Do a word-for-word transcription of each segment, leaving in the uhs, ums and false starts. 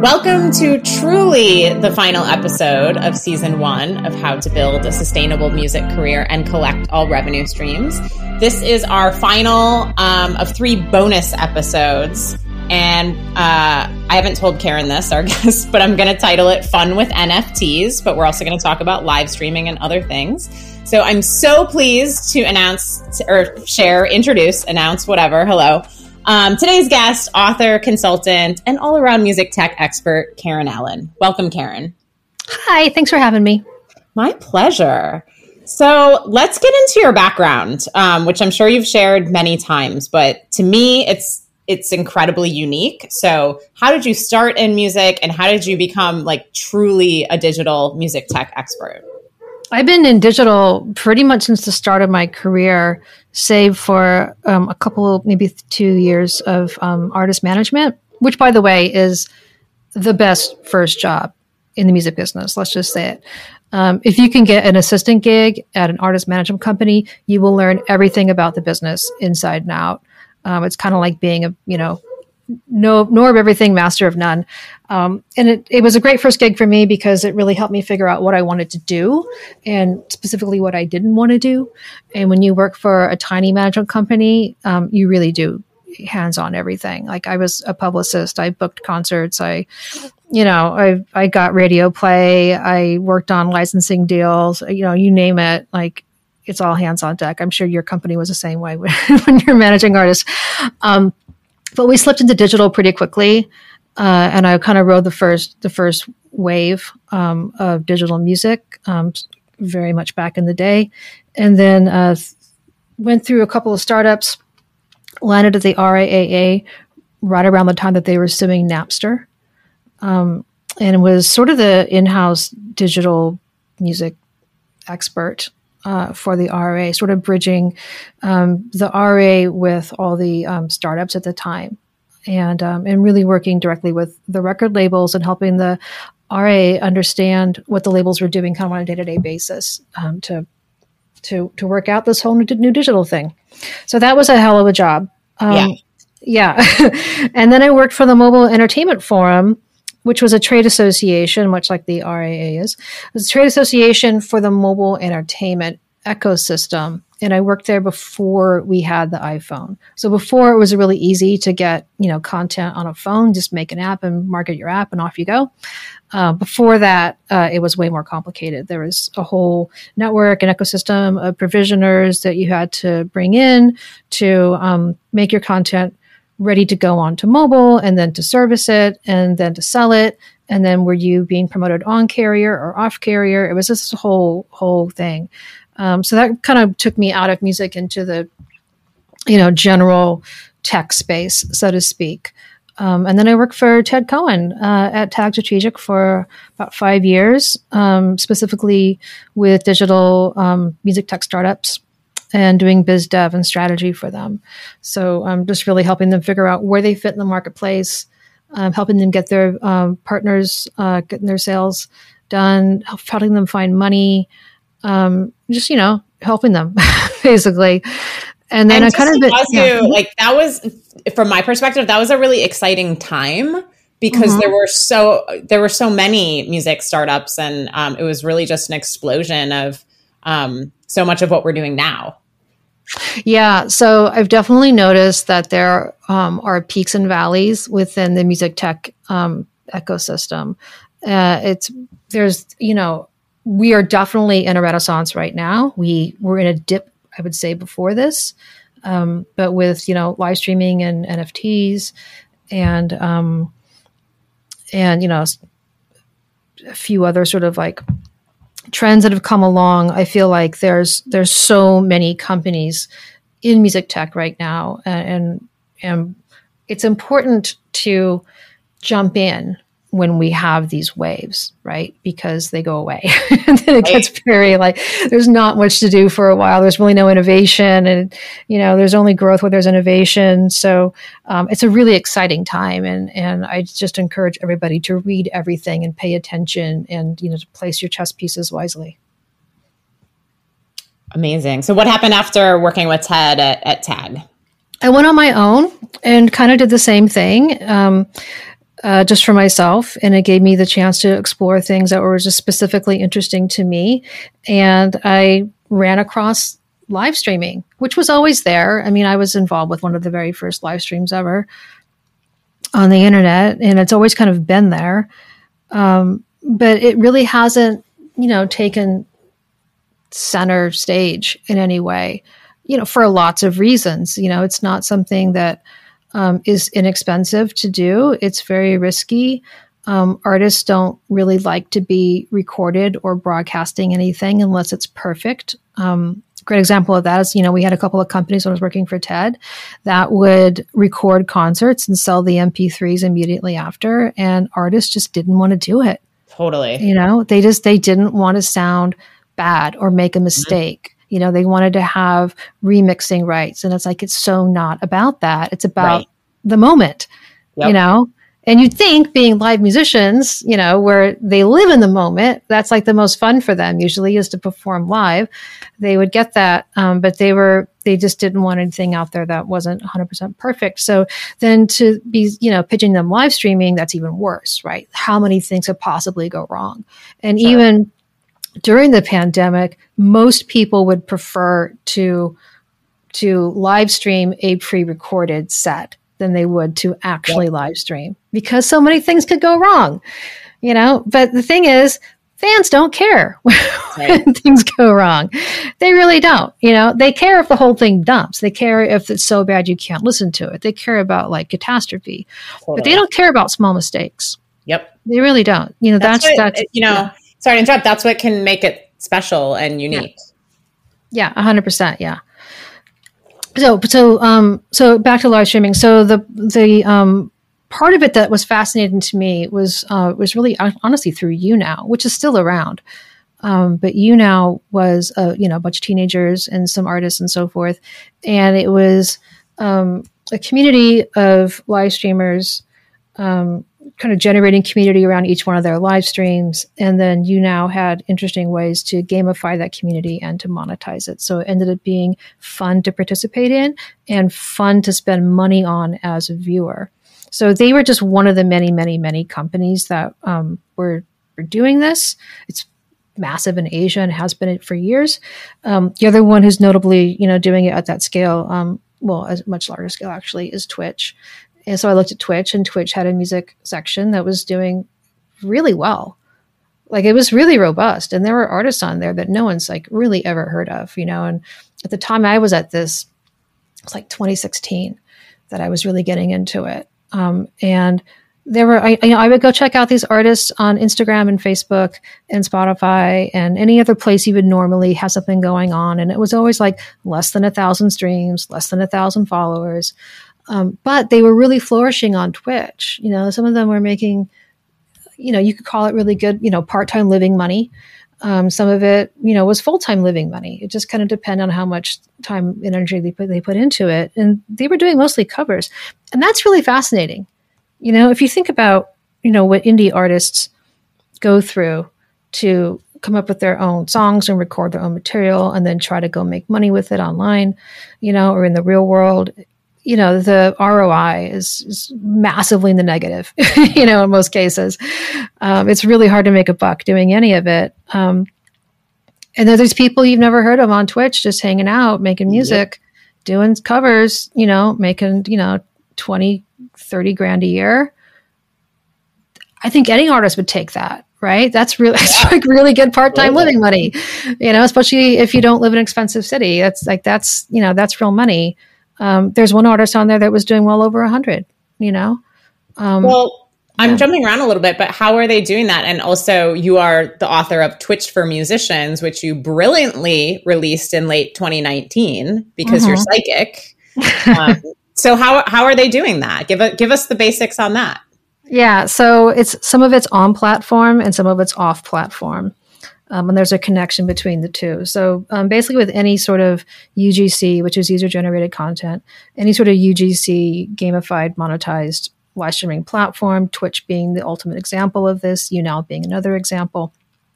Welcome to truly the final episode of season one of How to Build a Sustainable Music Career and Collect All Revenue Streams. This is our final um, of three bonus episodes. And uh, I haven't told Karen this, our guest, but I'm going to title it Fun with N F Ts, but we're also going to talk about live streaming and other things. So I'm so pleased to announce or share, introduce, announce, whatever. Hello. Um, today's guest, author, consultant, and all-around music tech expert, Karen Allen. Welcome, Karen. Hi, thanks for having me. My pleasure. So let's get into your background, um, which I'm sure you've shared many times, but to me, it's it's incredibly unique. So how did you start in music, and how did you become like truly a digital music tech expert? I've been in digital pretty much since the start of my career, save for um, a couple, maybe two years of um, artist management, which, by the way, is the best first job in the music business. Let's just say it. Um, if you can get an assistant gig at an artist management company, you will learn everything about the business inside and out. Um, it's kind of like being a, you know, know, know of everything, master of none. Um, and it, it was a great first gig for me because it really helped me figure out what I wanted to do and specifically what I didn't want to do. And when you work for a tiny management company, um, you really do hands-on everything. Like I was a publicist, I booked concerts, I, you know, I, I got radio play, I worked on licensing deals, you know, you name it, like it's all hands on deck. I'm sure your company was the same way when, when you're managing artists. Um, But we slipped into digital pretty quickly, uh, and I kind of rode the first the first wave um, of digital music, um, very much back in the day, and then uh, went through a couple of startups, landed at the R I A A right around the time that they were suing Napster, um, and was sort of the in-house digital music expert Uh, for the R A, sort of bridging um, the R A with all the um, startups at the time, and um, and really working directly with the record labels and helping the R A understand what the labels were doing kind of on a day-to-day basis um, to to to work out this whole new, new digital thing. So that was a hell of a job. Um, yeah. Yeah. And then I worked for the Mobile Entertainment Forum, which was a trade association, much like the R A A is. It was a trade association for the mobile entertainment ecosystem. And I worked there before we had the iPhone. So before it was really easy to get, you know, content on a phone, just make an app and market your app and off you go. Uh, before that, uh, it was way more complicated. There was a whole network and ecosystem of provisioners that you had to bring in to um, make your content ready to go on to mobile, and then to service it, and then to sell it. And then were you being promoted on carrier or off carrier? It was just a whole, whole thing. Um, so that kind of took me out of music into the, you know, general tech space, so to speak. Um, and then I worked for Ted Cohen uh, at Tag Strategic for about five years, um, specifically with digital um, music tech startups, and doing biz dev and strategy for them. So I'm um, just really helping them figure out where they fit in the marketplace, um, helping them get their um, partners, uh, getting their sales done, helping them find money, um, just, you know, helping them basically. And then and I kind of, bit, yeah. you, like that was, from my perspective, that was a really exciting time because mm-hmm. there were so, there were so many music startups, and um, it was really just an explosion of um, so much of what we're doing now. Yeah, so I've definitely noticed that there um, are peaks and valleys within the music tech um, ecosystem. Uh, it's there's you know we are definitely in a renaissance right now. We were in a dip, I would say, before this, um, but with you know live streaming and N F Ts and um, and you know a few other sort of like trends that have come along. I feel like there's there's so many companies in music tech right now, and and it's important to jump in when we have these waves, right? Because they go away, and then it gets very like there's not much to do for a while. There's really no innovation, and you know there's only growth where there's innovation. So um, it's a really exciting time, and and I just encourage everybody to read everything and pay attention, and you know to place your chess pieces wisely. Amazing. So what happened after working with Ted at, at Tag? I went on my own and kind of did the same thing. Um, uh, just for myself. And it gave me the chance to explore things that were just specifically interesting to me. And I ran across live streaming, which was always there. I mean, I was involved with one of the very first live streams ever on the internet, and it's always kind of been there. Um, but it really hasn't, you know, taken center stage in any way, you know, for lots of reasons. You know, it's not something that um, is inexpensive to do. It's very risky. Um, artists don't really like to be recorded or broadcasting anything unless it's perfect. Um, great example of that is, you know, we had a couple of companies when I was working for TED that would record concerts and sell the M P threes immediately after, and artists just didn't want to do it. Totally. You know, they just, they didn't want to sound bad or make a mistake. Mm-hmm. You know, they wanted to have remixing rights. And it's like, it's so not about that. It's about right. the moment, yep. you know? And you'd think being live musicians, you know, where they live in the moment, that's like the most fun for them usually is to perform live. They would get that. Um, but they were, they just didn't want anything out there that wasn't one hundred percent perfect. So then to be, you know, pitching them live streaming, that's even worse, right? How many things could possibly go wrong? And sure. even during the pandemic, most people would prefer to, to live stream a pre-recorded set than they would to actually yep. live stream, because so many things could go wrong, you know? But the thing is, fans don't care right. when things go wrong. They really don't, you know? They care if the whole thing dumps. They care if it's so bad you can't listen to it. They care about like catastrophe, totally. But they don't care about small mistakes. Yep. They really don't. You know, that's, that's, what, that's you know, yeah. sorry to interrupt. That's what can make it special and unique. Yeah, a hundred percent. Yeah. So, so, um, so back to live streaming. So the, the, um, part of it that was fascinating to me was, uh, was really honestly through YouNow, which is still around. Um, but YouNow was, uh, you know, a bunch of teenagers and some artists and so forth. And it was, um, a community of live streamers, um, kind of generating community around each one of their live streams. And then YouNow had interesting ways to gamify that community and to monetize it. So it ended up being fun to participate in and fun to spend money on as a viewer. So they were just one of the many, many, many companies that um, were, were doing this. It's massive in Asia and has been it for years. Um, the other one who's notably, you know, doing it at that scale, um, well, as much larger scale actually, is Twitch. And so I looked at Twitch, and Twitch had a music section that was doing really well. Like it was really robust. And there were artists on there that no one's like really ever heard of, you know? And at the time I was at this, it was like twenty sixteen that I was really getting into it. Um, and there were, I, you know, I would go check out these artists on Instagram and Facebook and Spotify and any other place you would normally have something going on. And it was always like less than a thousand streams, less than a thousand followers. Um, but they were really flourishing on Twitch. You know, some of them were making, you know, you could call it really good, you know, part-time living money. Um, some of it, you know, was full-time living money. It just kind of depended on how much time and energy they put, they put into it. And they were doing mostly covers. And that's really fascinating. You know, if you think about, you know, what indie artists go through to come up with their own songs and record their own material and then try to go make money with it online, you know, or in the real world, you know, the R O I is, is massively in the negative, you know, in most cases. Um, it's really hard to make a buck doing any of it. Um, and then there's people you've never heard of on Twitch just hanging out, making music, yep. doing covers, you know, making, you know, twenty, thirty grand a year. I think any artist would take that, right? That's really, it's like really good part-time living money, you know, especially if you don't live in an expensive city. That's like, that's, you know, that's real money. Um, there's one artist on there that was doing well over a hundred, you know? Um, well, I'm yeah. jumping around a little bit, but how are they doing that? And also you are the author of Twitch for Musicians, which you brilliantly released in late twenty nineteen because mm-hmm. you're psychic. Um, so how, how are they doing that? Give a, give us the basics on that. Yeah. So it's, some of it's on platform and some of it's off platform. Um, and there's a connection between the two. So um, basically with any sort of U G C, which is user-generated content, any sort of U G C gamified, monetized live streaming platform, Twitch being the ultimate example of this, YouNow being another example.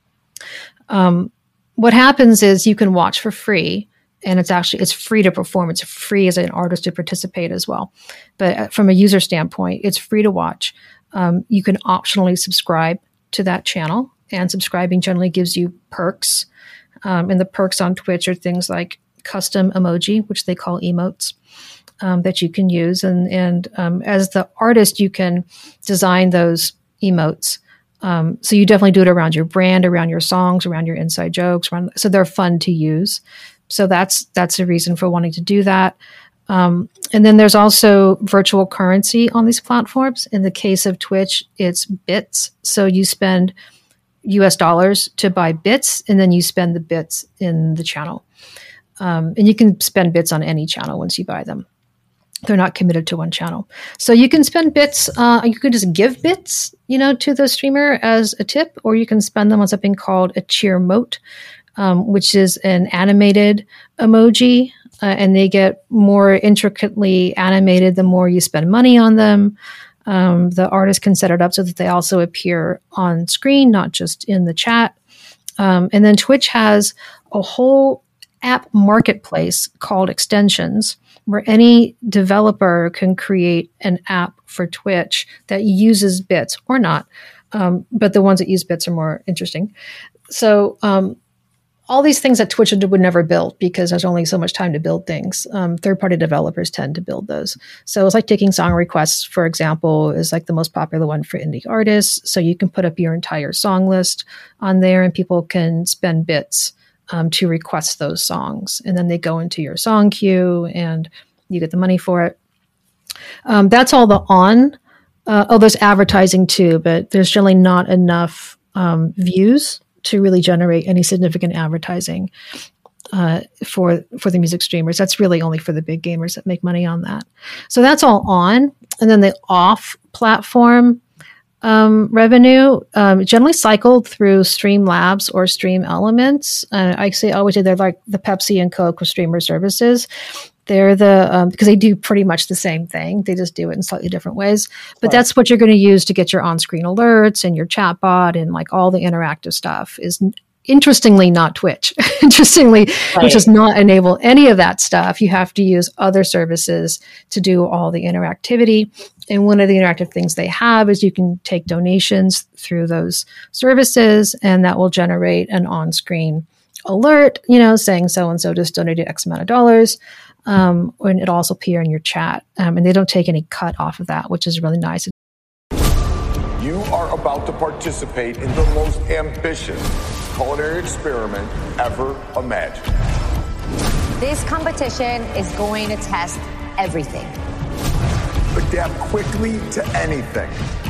Um, what happens is you can watch for free, and it's actually, it's free to perform. It's free as an artist to participate as well. But from a user standpoint, it's free to watch. Um, you can optionally subscribe to that channel, and subscribing generally gives you perks. Um, and the perks on Twitch are things like custom emoji, which they call emotes, um, that you can use. And, and um, as the artist, you can design those emotes. Um, so you definitely do it around your brand, around your songs, around your inside jokes. Around, so they're fun to use. So that's that's a reason for wanting to do that. Um, and then there's also virtual currency on these platforms. In the case of Twitch, it's bits. So you spend U S dollars to buy bits, and then you spend the bits in the channel. Um, and you can spend bits on any channel once you buy them. They're not committed to one channel. So you can spend bits, uh, you could just give bits, you know, to the streamer as a tip, or you can spend them on something called a cheer mote, um, which is an animated emoji. Uh, and they get more intricately animated the more you spend money on them. Um, the artist can set it up so that they also appear on screen, not just in the chat. Um, and then Twitch has a whole app marketplace called Extensions, where any developer can create an app for Twitch that uses bits or not. Um, but the ones that use bits are more interesting. So, um, all these things that Twitch would never build because there's only so much time to build things. Um, third-party developers tend to build those. So it's like taking song requests, for example, is like the most popular one for indie artists. So you can put up your entire song list on there, and people can spend bits um, to request those songs. And then they go into your song queue, and you get the money for it. Um, that's all the on. Uh, oh, there's advertising too, but there's generally not enough um, views to really generate any significant advertising uh, for for the music streamers. That's really only for the big gamers that make money on that. So that's all on. And then the off platform um, revenue um, generally cycled through Streamlabs or Stream Elements. Uh, I say always say they're like the Pepsi and Coke of streamer services. They're the, um, because they do pretty much the same thing. They just do it in slightly different ways. But right. That's what you're going to use to get your on-screen alerts and your chatbot and like all the interactive stuff is interestingly not Twitch. interestingly, right. Which does not enable any of that stuff. You have to use other services to do all the interactivity. And one of the interactive things they have is you can take donations through those services, and that will generate an on-screen alert, you know, saying so-and-so just donated X amount of dollars. Um, and it'll also appear in your chat. Um, and they don't take any cut off of that, which is really nice. You are about to participate in the most ambitious culinary experiment ever imagined. This competition is going to test everything. Adapt quickly to anything.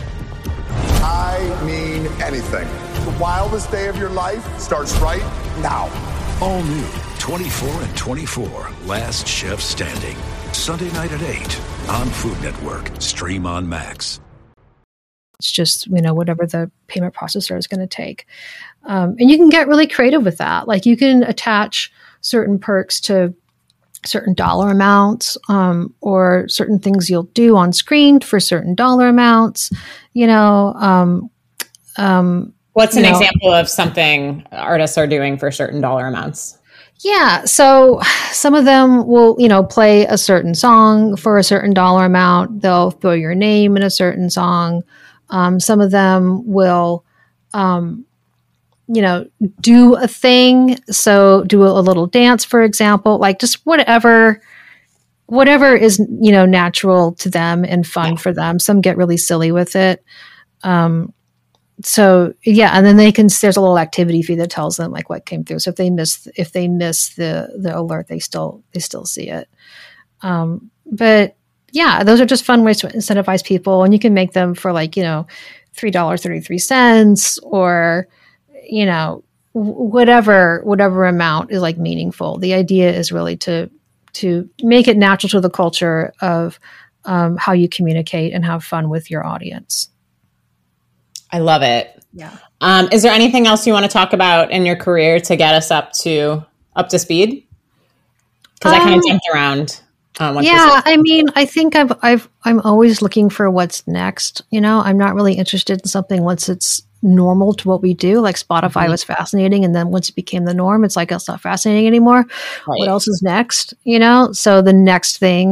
I mean anything. The wildest day of your life starts right now. All new. twenty-four and twenty-four, Last Chef Standing. Sunday night at eight on Food Network. Stream on Max. It's just, you know, whatever the payment processor is going to take. Um, and you can get really creative with that. Like you can attach certain perks to certain dollar amounts um, or certain things you'll do on screen for certain dollar amounts, you know. Um, um, What's an you know, example of something artists are doing for certain dollar amounts? Yeah. So some of them will, you know, play a certain song for a certain dollar amount. They'll throw your name in a certain song. Um, some of them will, um, you know, do a thing. So do a, a little dance, for example, like just whatever, whatever is, you know, natural to them and fun yeah. for them. Some get really silly with it. Um, So yeah, and then they can. There's a little activity fee that tells them like what came through. So if they miss, if they miss the the alert, they still they still see it. Um, but yeah, those are just fun ways to incentivize people, and you can make them for like you know three dollars thirty three cents or you know whatever whatever amount is like meaningful. The idea is really to to make it natural to the culture of um, how you communicate and have fun with your audience. I love it. Yeah. Um, is there anything else you want to talk about in your career to get us up to up to speed? Because um, I kind of jumped around. Um, yeah, I mean, I think I've I've I'm always looking for what's next. You know, I'm not really interested in something once it's normal to what we do. Like Spotify mm-hmm. was fascinating, and then once it became the norm, it's like it's not fascinating anymore. Right. What else is next? You know, so the next thing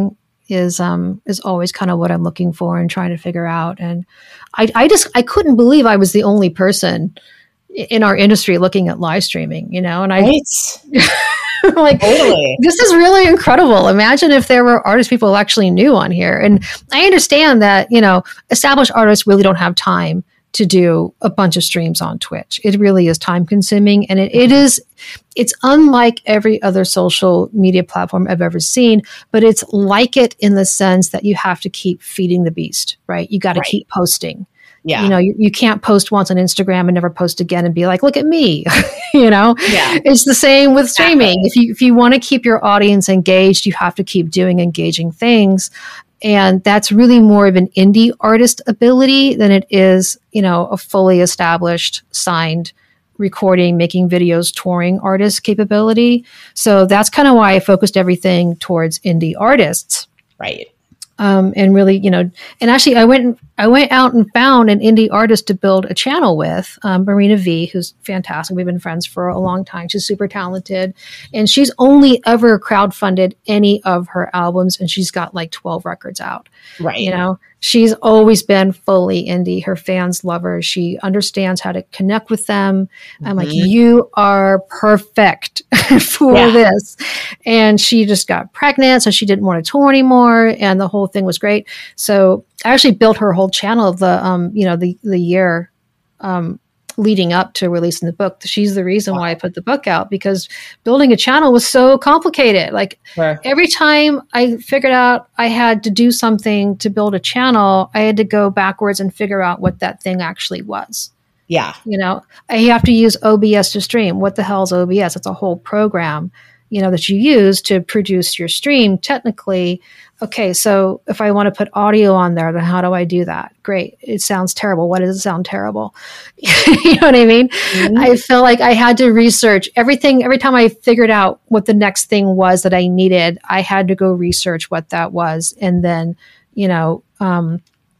is um is always kind of what I'm looking for and trying to figure out. And I I just I couldn't believe I was the only person in our industry looking at live streaming, you know, and I Right. like, Totally. this is really incredible. Imagine if there were artists people actually knew on here. And I understand that, you know, established artists really don't have time to do a bunch of streams on Twitch. It really is time consuming. And it, it is, it's unlike every other social media platform I've ever seen, but it's like it in the sense that you have to keep feeding the beast, right? You got to Right. keep posting. Yeah. You know, you, you can't post once on Instagram and never post again and be like, look at me. you know, Yeah. It's the same with streaming. Exactly. If you, if you want to keep your audience engaged, you have to keep doing engaging things. And that's really more of an indie artist ability than it is, you know, a fully established, signed recording, making videos, touring artist capability. So that's kind of why I focused everything towards indie artists. Right. Um, and really, you know, and actually I went, I went out and found an indie artist to build a channel with, um, Marina V, who's fantastic. We've been friends for a long time. She's super talented, and she's only ever crowdfunded any of her albums, and she's got like twelve records out. Right. You know, she's always been fully indie. Her fans love her. She understands how to connect with them. Mm-hmm. I'm like, you are perfect for Yeah. this. And she just got pregnant, so she didn't want to tour anymore. And the whole thing was great. So I actually built her whole channel the, um, you know, the, the year, um, leading up to releasing the book. She's the reason why I put the book out, because building a channel was so complicated. Like Sure. every time I figured out I had to do something to build a channel, I had to go backwards and figure out what that thing actually was. Yeah. You know, I have to use O B S to stream. What the hell is O B S? It's a whole program, you know, that you use to produce your stream technically. Okay, so if I want to put audio on there, then how do I do that? Great. It sounds terrible. Why does it sound terrible? You know what I mean? Mm-hmm. I felt like I had to research everything. Every time I figured out what the next thing was that I needed, I had to go research what that was, and then, you know, um,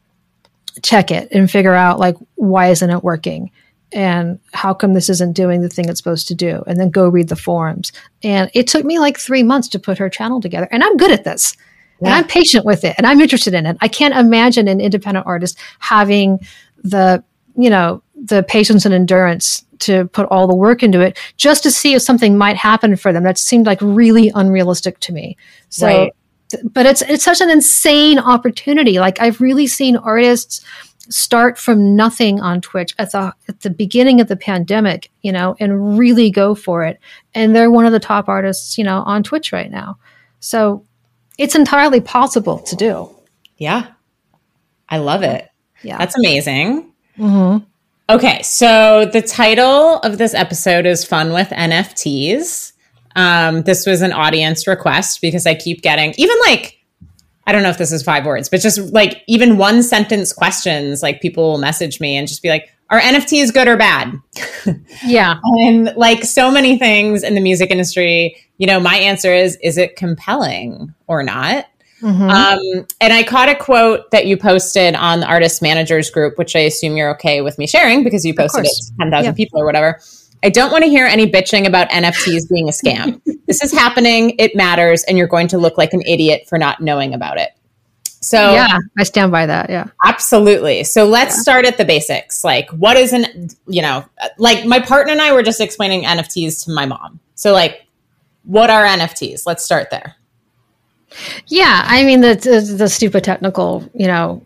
check it and figure out, like, why isn't it working? And how come this isn't doing the thing it's supposed to do? And then go read the forums. And it took me like three months to put her channel together. And I'm good at this. Yeah. And I'm patient with it. And I'm interested in it. I can't imagine an independent artist having the, you know, the patience and endurance to put all the work into it just to see if something might happen for them. That seemed like really unrealistic to me. So, right. th- but it's, it's such an insane opportunity. Like, I've really seen artists start from nothing on Twitch at the at the beginning of the pandemic, you know, and really go for it. And they're one of the top artists, you know, on Twitch right now. So it's entirely possible to do. Yeah. I love it. Yeah. That's amazing. Mm-hmm. Okay. So the title of this episode is Fun with N F Ts. Um, this was an audience request because I keep getting even like, I don't know if this is five words, but just like even one sentence questions, like people will message me and just be like, are N F Ts good or bad? Yeah. And like so many things in the music industry, you know, my answer is, is it compelling or not? Mm-hmm. Um, and I caught a quote that you posted on the Artist Managers group, which I assume you're okay with me sharing because you posted it to ten thousand yeah. people or whatever. I don't want to hear any bitching about N F Ts being a scam. This is happening. It matters. And you're going to look like an idiot for not knowing about it. So yeah, I stand by that. Yeah, absolutely. So let's yeah. start at the basics. Like, what is an, you know, like my partner and I were just explaining N F Ts to my mom. So like, what are N F Ts? Let's start there. Yeah. I mean, the, the, the stupid technical, you know,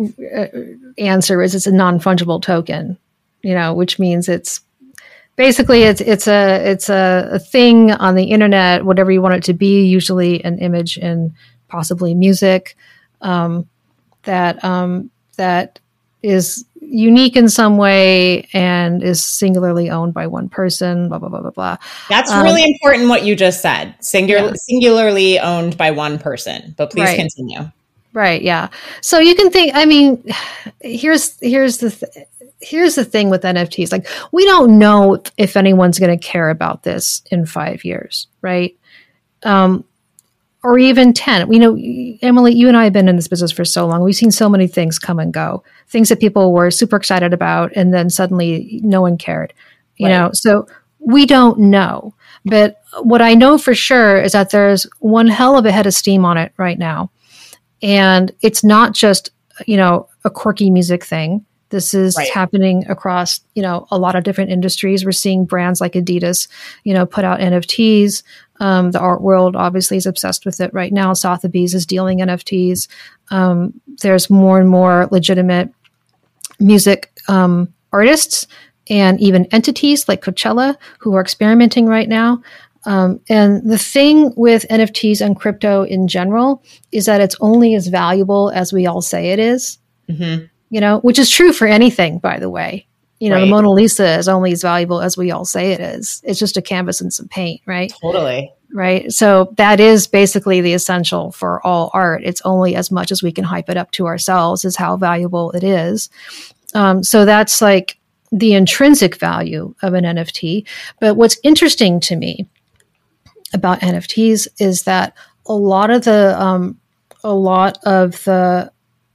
answer is it's a non-fungible token, you know, which means it's basically it's, it's a, it's a, a thing on the internet, whatever you want it to be, usually an image and possibly music. Um, that um, that is unique in some way and is singularly owned by one person, blah, blah, blah, blah, blah. That's um, really important what you just said. Singular, yeah. Singularly owned by one person. But please right. continue. Right, yeah. So you can think, I mean, here's here's the th- here's the thing with N F Ts. Like, we don't know if, if anyone's going to care about this in five years, right? Um Or even ten. We know, Emily, you and I have been in this business for so long. We've seen so many things come and go. Things that people were super excited about, and then suddenly no one cared. You right. know, so we don't know. But what I know for sure is that there's one hell of a head of steam on it right now. And it's not just, you know, a quirky music thing. This is Right. happening across, you know, a lot of different industries. We're seeing brands like Adidas, you know, put out N F Ts. Um, the art world obviously is obsessed with it right now. Sotheby's is dealing N F Ts. Um, there's more and more legitimate music um, artists and even entities like Coachella who are experimenting right now. Um, and the thing with N F Ts and crypto in general is that it's only as valuable as we all say it is. Mm-hmm. You know, which is true for anything, by the way. You know, Right. the Mona Lisa is only as valuable as we all say it is. It's just a canvas and some paint, right? Totally. Right. So that is basically the essential for all art. It's only as much as we can hype it up to ourselves is how valuable it is. Um, so that's like the intrinsic value of an N F T. But what's interesting to me about N F Ts is that a lot of the um, a lot of the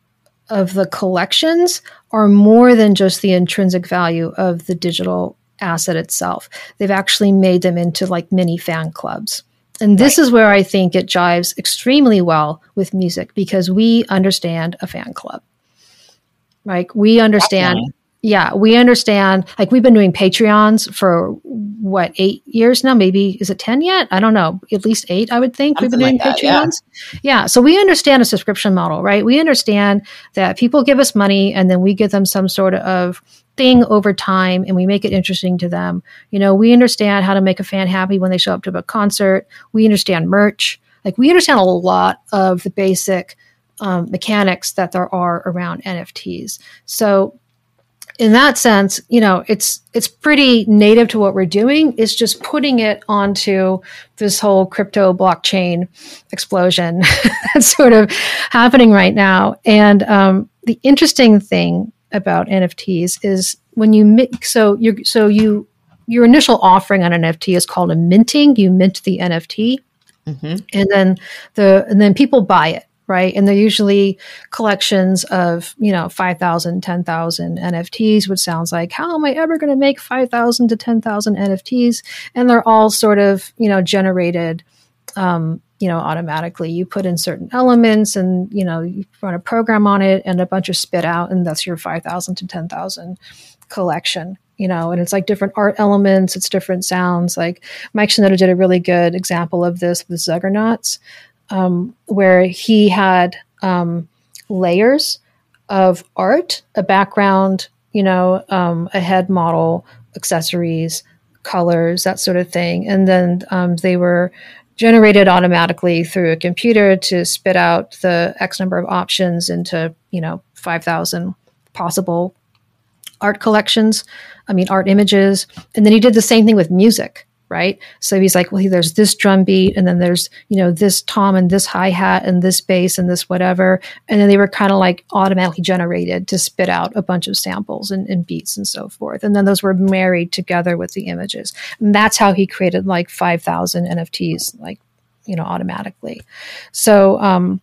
of the collections are more than just the intrinsic value of the digital asset itself. They've actually made them into like mini fan clubs. And this Right. is where I think it jives extremely well with music because we understand a fan club. Like we understand, Definitely. yeah, we understand, like we've been doing Patreons for what, eight years now? Maybe, is it ten yet? I don't know. At least eight, I would think. Something we've been doing like that, yeah. Patreons. Yeah. So we understand a subscription model, right? We understand that people give us money and then we give them some sort of thing over time and we make it interesting to them. You know, we understand how to make a fan happy when they show up to a concert. We understand merch. Like we understand a lot of the basic um, mechanics that there are around N F Ts. So in that sense, you know, it's it's pretty native to what we're doing. It's just putting it onto this whole crypto blockchain explosion that's sort of happening right now. And um, the interesting thing about N F Ts is when you mint, so you so you your initial offering on an N F T is called a minting. You mint the N F T, Mm-hmm. and then the and then people buy it. Right. And they're usually collections of, you know, five thousand, ten thousand N F Ts, which sounds like, how am I ever going to make five thousand to ten thousand N F Ts? And they're all sort of, you know, generated, um, you know, automatically. You put in certain elements and, you know, you run a program on it and a bunch of spit out. And that's your five thousand to ten thousand collection. You know, and it's like different art elements. It's different sounds. Like Mike Shinoda did a really good example of this with Zuggernauts. Um, where he had um, layers of art, a background, you know, um, a head model, accessories, colors, that sort of thing. And then um, they were generated automatically through a computer to spit out the X number of options into, you know, five thousand possible art collections, I mean, art images. And then he did the same thing with music. Right. So he's like, well, there's this drum beat and then there's, you know, this tom and this hi-hat and this bass and this whatever. And then they were kind of like automatically generated to spit out a bunch of samples and, and beats and so forth. And then those were married together with the images. And that's how he created like five thousand N F Ts, like, you know, automatically. So, um,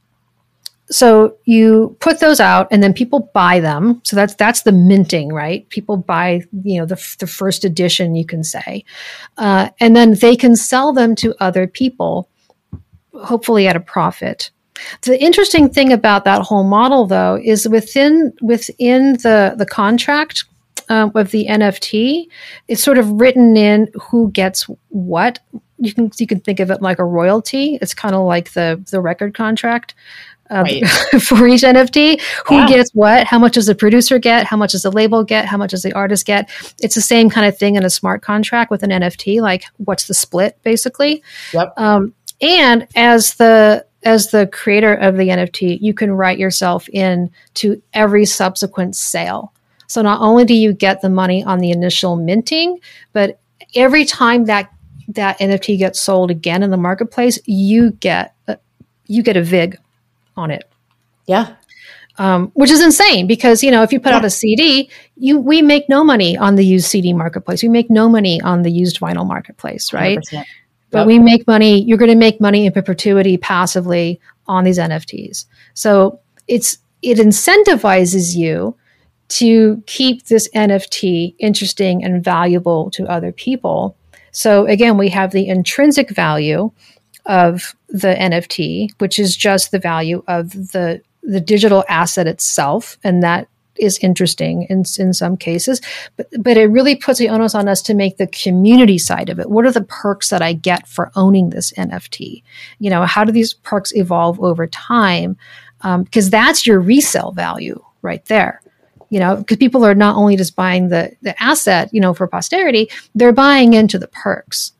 So you put those out and then people buy them. So that's that's the minting, right? People buy, you know, the, the first edition, you can say. Uh, and then they can sell them to other people, hopefully at a profit. The interesting thing about that whole model, though, is within within the, the contract um, of the N F T, it's sort of written in who gets what. You can you can think of it like a royalty. It's kind of like the the record contract. Um, Right. for each N F T, who Yeah. gets what, how much does the producer get, how much does the label get, how much does the artist get. It's the same kind of thing in a smart contract with an N F T, like what's the split basically. Yep. Um, and as the as the creator of the N F T, you can write yourself in to every subsequent sale. So not only do you get the money on the initial minting, but every time that that N F T gets sold again in the marketplace, you get a, you get a vig on it, Yeah. um, which is insane because, you know, if you put out a C D, you we make no money on the used C D marketplace. We make no money on the used vinyl marketplace, right? one hundred percent. But Yep. we make money. You're going to make money in perpetuity passively on these N F Ts. So it's it incentivizes you to keep this N F T interesting and valuable to other people. So again, we have the intrinsic value of the N F T, which is just the value of the the digital asset itself, and that is interesting in in some cases. But but it really puts the onus on us to make the community side of it. What are the perks that I get for owning this N F T? You know, how do these perks evolve over time? Um, because that's your resale value right there. You know, because people are not only just buying the the asset, you know, for posterity, they're buying into the perks.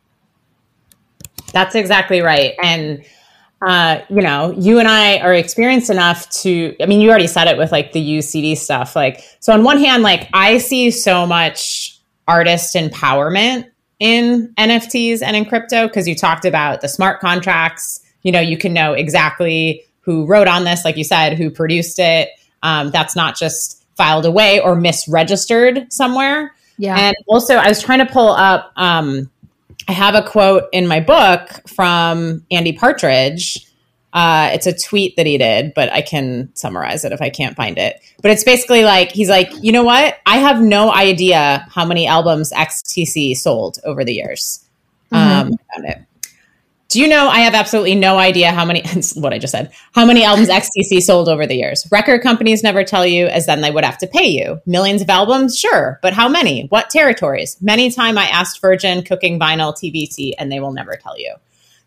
That's exactly right. And, uh, you know, you and I are experienced enough to, I mean, you already said it with like the U C D stuff. Like, so on one hand, like I see so much artist empowerment in N F Ts and in crypto, because you talked about the smart contracts. You know, you can know exactly who wrote on this, like you said, who produced it. Um, that's not just filed away or misregistered somewhere. Yeah. And also I was trying to pull up, um, I have a quote in my book from Andy Partridge. Uh, it's a tweet that he did, but I can summarize it if I can't find it. But it's basically like, he's like, you know what? I have no idea how many albums X T C sold over the years. Mm-hmm. Um, I found it. Do you know, I have absolutely no idea how many, what I just said, how many albums X T C sold over the years. Record companies never tell you, as then they would have to pay you. Millions of albums? Sure. But how many? What territories? Many time I asked Virgin, Cooking Vinyl, T V T, and they will never tell you.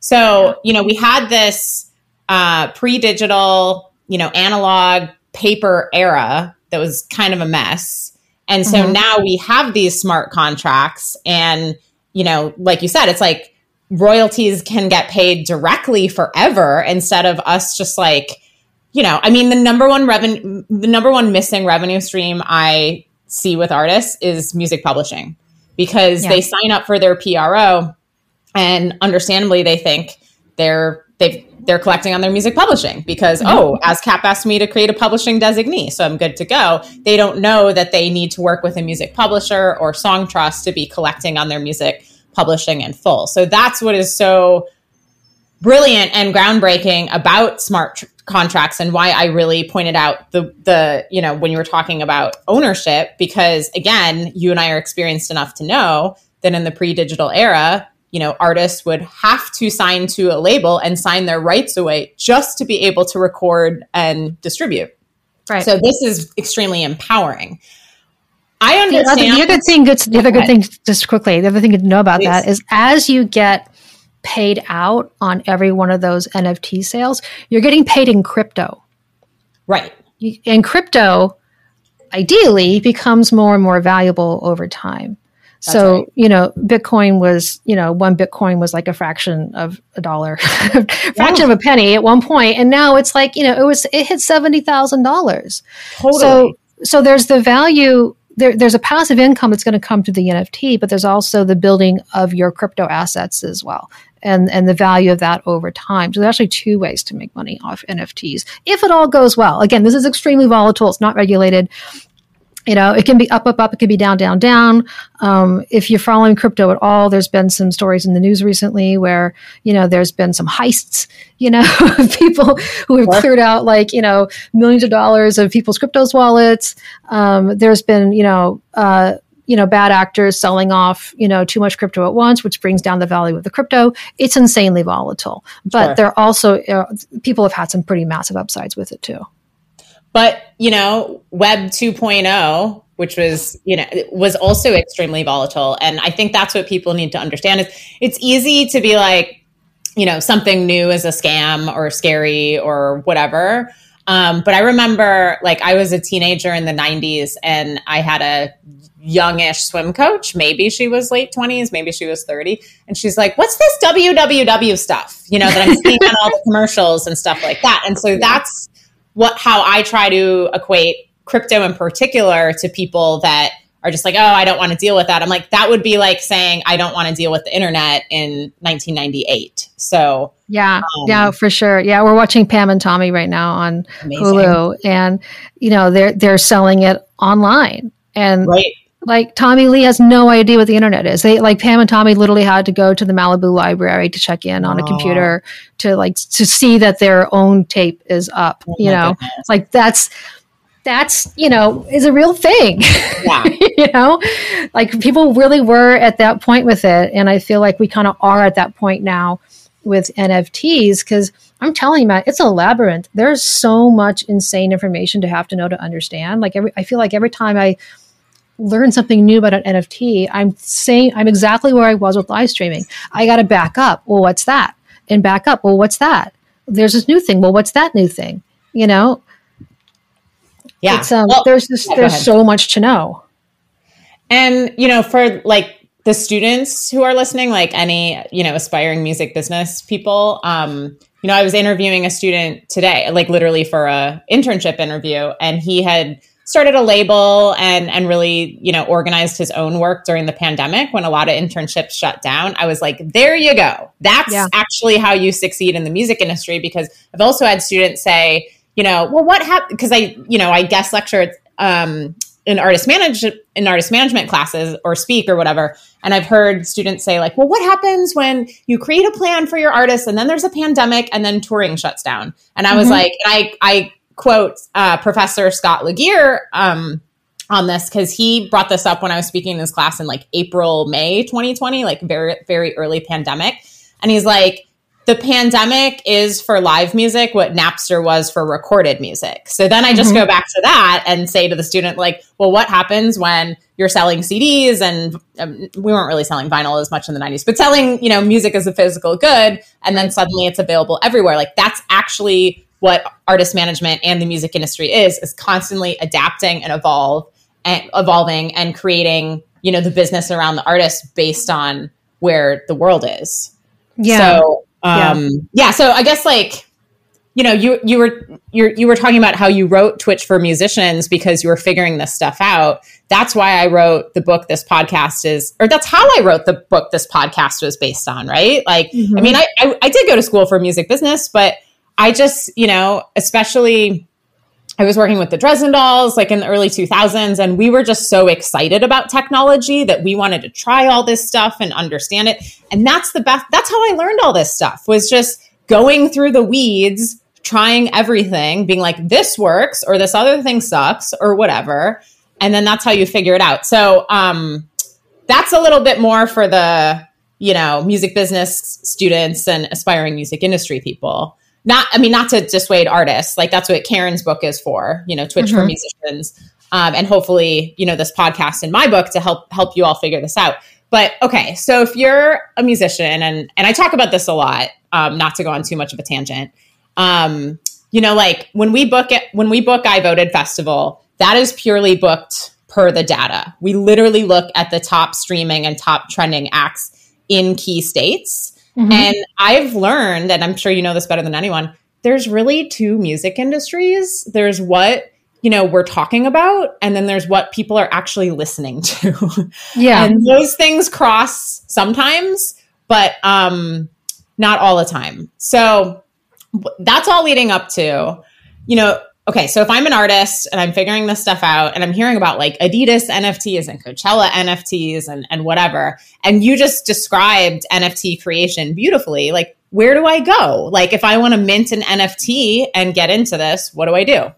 So, you know, we had this uh, pre-digital, you know, analog paper era that was kind of a mess. And so mm-hmm. now we have these smart contracts and, you know, like you said, it's like, royalties can get paid directly forever instead of us just like, you know, I mean, the number one revenue, the number one missing revenue stream I see with artists is music publishing, because yeah. they sign up for their P R O and understandably they think they're, they've, they're collecting on their music publishing because, mm-hmm. oh, ASCAP asked me to create a publishing designee, so I'm good to go. They don't know that they need to work with a music publisher or song trust to be collecting on their music publishing in full. So that's what is so brilliant and groundbreaking about smart tr- contracts, and why I really pointed out the, the, you know, when you were talking about ownership, because again, you and I are experienced enough to know that in the pre-digital era, you know, artists would have to sign to a label and sign their rights away just to be able to record and distribute. Right. So this is extremely empowering. I understand. The other, the other thing, good, the other good thing, just quickly, the other thing to know about Please. that is as you get paid out on every one of those N F T sales, you're getting paid in crypto. Right. You, and crypto, ideally, becomes more and more valuable over time. That's so, right. you know, Bitcoin was, you know, one Bitcoin was like a fraction of a dollar, fraction yeah. of a penny at one point. And now it's like, you know, it was, it hit seventy thousand dollars. Totally. So, so there's the value. There, there's a passive income that's going to come to the N F T, but there's also the building of your crypto assets as well, and and the value of that over time. So there's actually two ways to make money off N F Ts, if it all goes well. Again, this is extremely volatile. It's not regulated. You know, it can be up, up, up. It can be down, down, down. Um, if you're following crypto at all, there's been some stories in the news recently where, you know, there's been some heists, you know, people who have what? cleared out like, you know, millions of dollars of people's cryptos wallets. Um, there's been, you know, uh, you know, bad actors selling off, you know, too much crypto at once, which brings down the value of the crypto. It's insanely volatile. But sure. there also, uh, people have had some pretty massive upsides with it too. But, you know, Web two point oh, which was, you know, was also extremely volatile. And I think that's what people need to understand is it's easy to be like, you know, something new is a scam or scary or whatever. Um, but I remember like I was a teenager in the nineties and I had a youngish swim coach. Maybe she was late twenties, maybe she was thirty. And she's like, what's this W W W stuff, you know, that I'm seeing on all the commercials and stuff like that. And so that's what, how I try to equate crypto in particular to people that are just like, oh, I don't want to deal with that. I'm like, that would be like saying, I don't want to deal with the internet in nineteen ninety-eight. So yeah, um, yeah, for sure. Yeah. We're watching Pam and Tommy right now on amazing. Hulu, and, you know, they're, they're selling it online, and right. like Tommy Lee has no idea what the internet is. They like Pam and Tommy literally had to go to the Malibu library to check in on oh. a computer to like, to see that their own tape is up, oh you know, goodness. Like that's, that's, you know, is a real thing, yeah. you know, like people really were at that point with it. And I feel like we kind of are at that point now with N F Ts, because I'm telling you, Matt, it's a labyrinth. There's so much insane information to have to know to understand. Like every, I feel like every time I learn something new about an N F T, I'm saying I'm exactly where I was with live streaming. I got to back up. Well, what's that? And back up. Well, what's that? There's this new thing. Well, what's that new thing? You know? Yeah. It's, um, well, there's this, yeah, there's so much to know. And, you know, for like the students who are listening, like any, you know, aspiring music business people, um, you know, I was interviewing a student today, like literally for a internship interview, and he had started a label and and really, you know, organized his own work during the pandemic when a lot of internships shut down. I was like, there you go. That's yeah. actually how you succeed in the music industry. Because I've also had students say, you know, well, what happened? Because I, you know, I guest lecture um, in artist manage in artist management classes or speak or whatever. And I've heard students say like, well, what happens when you create a plan for your artist and then there's a pandemic and then touring shuts down? And I was mm-hmm. like, and I, I quote uh, Professor Scott Laguerre um, on this, because he brought this up when I was speaking in his class in like April, May twenty twenty, like very, very early pandemic. And he's like, the pandemic is for live music what Napster was for recorded music. So then I just mm-hmm. go back to that and say to the student, like, well, what happens when you're selling C Ds? And um, we weren't really selling vinyl as much in the nineties, but selling, you know, music as a physical good. And then suddenly it's available everywhere. Like that's actually what artist management and the music industry is, is constantly adapting and evolve and evolving and creating, you know, the business around the artist based on where the world is. Yeah. So, um, yeah. yeah. So I guess like, you know, you, you were, you you were talking about how you wrote Twitch for Musicians because you were figuring this stuff out. That's why I wrote the book this podcast is, or that's how I wrote the book this podcast was based on, right? Like, mm-hmm. I mean, I, I, I did go to school for music business, but I just, you know, especially I was working with the Dresden Dolls like in the early two thousands, and we were just so excited about technology that we wanted to try all this stuff and understand it. And that's the best. That's how I learned all this stuff, was just going through the weeds, trying everything, being like, this works or this other thing sucks or whatever. And then that's how you figure it out. So um, that's a little bit more for the, you know, music business students and aspiring music industry people. Not, I mean, not to dissuade artists. Like that's what Karen's book is for, you know, Twitch mm-hmm. for Musicians. Um, and hopefully, you know, this podcast and my book to help, help you all figure this out. But okay. So if you're a musician, and, and I talk about this a lot, um, not to go on too much of a tangent, um, you know, like when we book it, when we book I Voted Festival, that is purely booked per the data. We literally look at the top streaming and top trending acts in key states. Mm-hmm. And I've learned, and I'm sure you know this better than anyone, there's really two music industries. There's what, you know, we're talking about, and then there's what people are actually listening to. Yeah. And those things cross sometimes, but um, not all the time. So that's all leading up to, you know, okay, so if I'm an artist and I'm figuring this stuff out and I'm hearing about like Adidas N F Ts and Coachella N F Ts and, and whatever, and you just described N F T creation beautifully, like, where do I go? Like, if I want to mint an N F T and get into this, what do I do?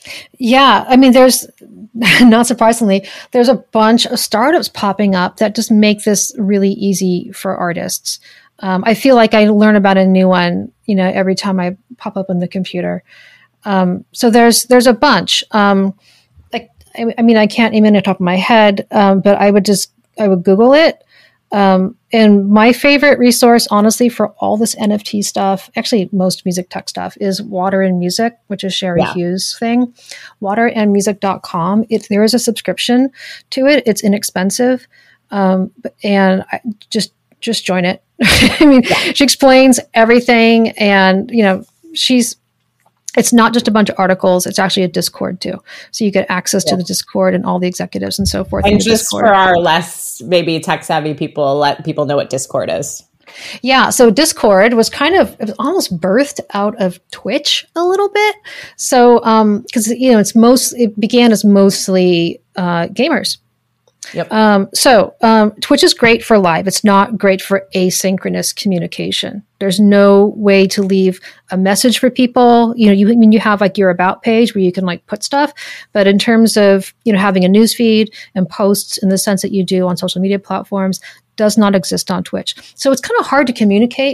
Yeah, I mean, there's, not surprisingly, there's a bunch of startups popping up that just make this really easy for artists. Um, I feel like I learn about a new one, you know, every time I pop up on the computer. Um, so there's there's a bunch. Um, like I, I mean, I can't name it on the top of my head, um, but I would just I would Google it. Um, and my favorite resource, honestly, for all this N F T stuff, actually most music tech stuff, is Water and Music, which is Sherry yeah. Hughes' thing. water and music dot com. It, there is a subscription to it. It's inexpensive, um, and I just just join it. I mean, yeah. she explains everything, and you know, she's. It's not just a bunch of articles. It's actually a Discord too. So you get access yeah. to the Discord and all the executives and so forth. And just Discord. For our less maybe tech savvy people, let people know what Discord is. Yeah. So Discord was kind of, it was almost birthed out of Twitch a little bit. So, um, cause you know, it's most, it began as mostly, uh, gamers. Yep. Um, so um, Twitch is great for live. It's not great for asynchronous communication. There's no way to leave a message for people. You know, you I mean you have like your about page where you can like put stuff, but in terms of, you know, having a news feed and posts in the sense that you do on social media platforms does not exist on Twitch. So it's kind of hard to communicate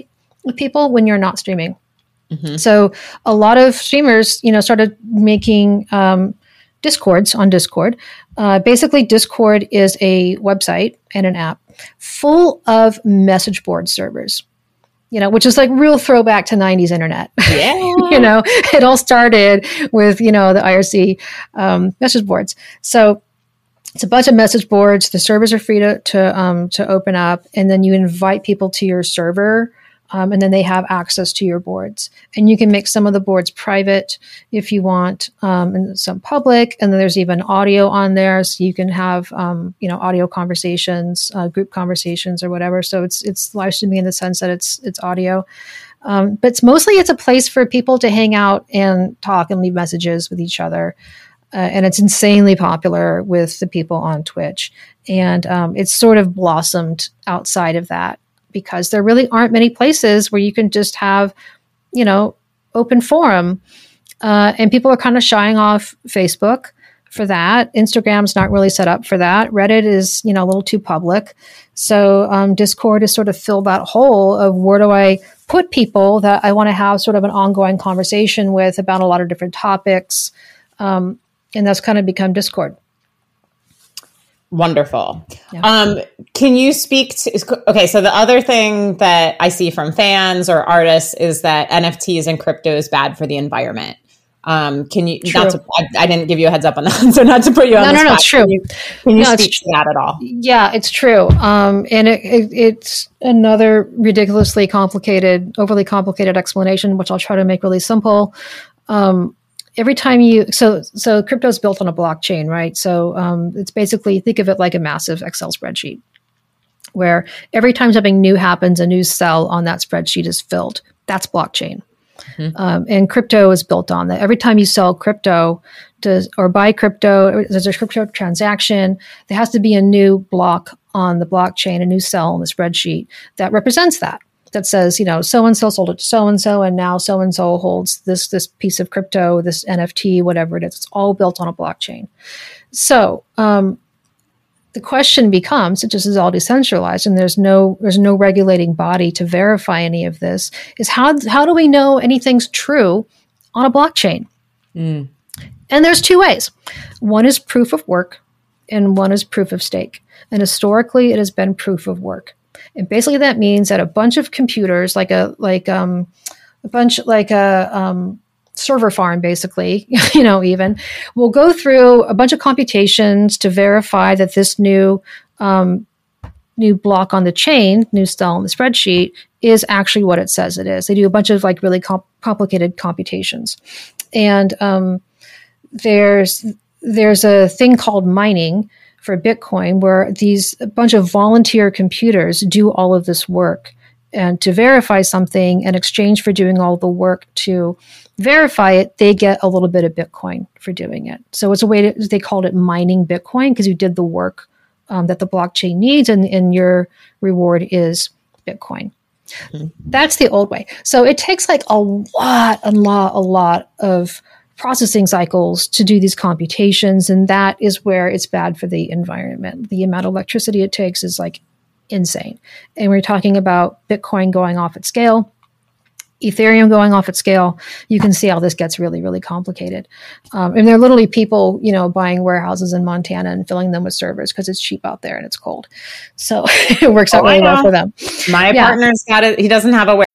with people when you're not streaming. Mm-hmm. So a lot of streamers, you know, started making um, Discords on Discord. Uh, basically, Discord is a website and an app full of message board servers, you know, which is like real throwback to nineties internet. Yeah. You know, it all started with, you know, the I R C um, message boards. So it's a bunch of message boards. The servers are free to to, um, to open up, and then you invite people to your server. Um, and then they have access to your boards, and you can make some of the boards private if you want, um, and some public. And then there's even audio on there, so you can have, um, you know, audio conversations, uh, group conversations, or whatever. So it's it's live streaming in the sense that it's it's audio, um, but it's mostly it's a place for people to hang out and talk and leave messages with each other. Uh, and it's insanely popular with the people on Twitch, and um, it's sort of blossomed outside of that, because there really aren't many places where you can just have, you know, open forum. Uh, and people are kind of shying off Facebook for that. Instagram's not really set up for that. Reddit is, you know, a little too public. So um, Discord has sort of filled that hole of where do I put people that I want to have sort of an ongoing conversation with about a lot of different topics. Um, and that's kind of become Discord. Wonderful. Yeah. Um, can you speak to, okay, so the other thing that I see from fans or artists is that N F Ts and crypto is bad for the environment. Um, can you, True. not to, I, I didn't give you a heads up on that, so not to put you on no, the no, spot. No, it's true. Can you, can you no, speak to that at all? Yeah, it's true. Um, and it, it, it's another ridiculously complicated, overly complicated explanation, which I'll try to make really simple. Um, Every time you, so so crypto is built on a blockchain, right? So um, it's basically, think of it like a massive Excel spreadsheet, where every time something new happens, a new cell on that spreadsheet is filled. That's blockchain. Mm-hmm. Um, and crypto is built on that. Every time you sell crypto to, or buy crypto, there's a crypto transaction, there has to be a new block on the blockchain, a new cell on the spreadsheet that represents that. That says, you know, so-and-so sold it to so-and-so, and now so-and-so holds this this piece of crypto, this N F T, whatever it is. It's all built on a blockchain. So um, the question becomes, since this is all decentralized and there's no there's no regulating body to verify any of this, is how how do we know anything's true on a blockchain? Mm. And there's two ways. One is proof of work, and one is proof of stake. And historically, it has been proof of work. And basically that means that a bunch of computers, like a like um, a bunch like a um, server farm, basically, you know, even will go through a bunch of computations to verify that this new um, new block on the chain, new cell on the spreadsheet, is actually what it says it is. They do a bunch of like really comp- complicated computations, and um, there's there's a thing called mining for Bitcoin, where these a bunch of volunteer computers do all of this work and to verify something, in exchange for doing all the work to verify it, they get a little bit of Bitcoin for doing it. So it's a way to, they called it mining Bitcoin, because you did the work um, that the blockchain needs, and, and your reward is Bitcoin. Mm-hmm. That's the old way. So it takes like a lot, a lot, a lot of processing cycles to do these computations, and that is where it's bad for the environment. The amount of electricity it takes is like insane. And we're talking about Bitcoin going off at scale, Ethereum going off at scale. You can see how this gets really, really complicated. Um, and there are literally people, you know, buying warehouses in Montana and filling them with servers because it's cheap out there and it's cold. So it works out oh, really well for them. My yeah. partner's got it. He doesn't have a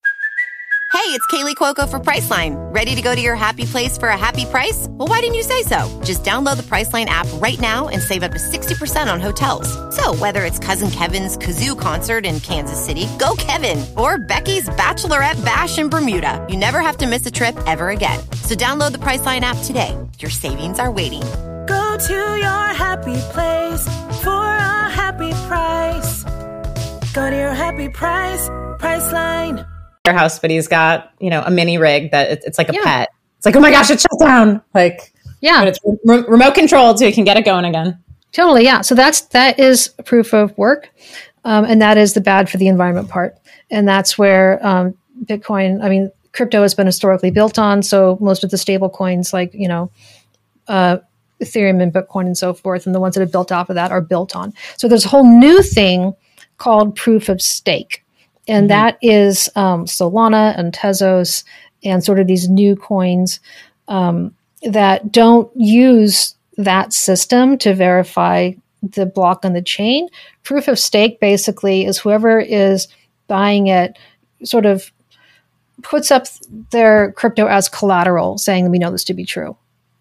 Hey, it's Kaylee Cuoco for Priceline. Ready to go to your happy place for a happy price? Well, why didn't you say so? Just download the Priceline app right now and save up to sixty percent on hotels. So whether it's Cousin Kevin's Kazoo Concert in Kansas City, go Kevin, or Becky's Bachelorette Bash in Bermuda, you never have to miss a trip ever again. So download the Priceline app today. Your savings are waiting. Go to your happy place for a happy price. Go to your happy price, Priceline. House, but he's got, you know, a mini rig that it's, it's like a yeah. pet. It's like, oh my gosh, it shut down. Like, yeah, but it's re- remote controlled, so you can get it going again. Totally, yeah. So that's that is proof of work, um, and that is the bad for the environment part. And that's where um, Bitcoin, I mean, crypto has been historically built on. So most of the stable coins, like you know, uh, Ethereum and Bitcoin and so forth, and the ones that are built off of that are built on. So there's a whole new thing called proof of stake. And Mm-hmm. that is um, Solana and Tezos and sort of these new coins um, that don't use that system to verify the block on the chain. Proof of stake basically is whoever is buying it sort of puts up their crypto as collateral, saying we know this to be true.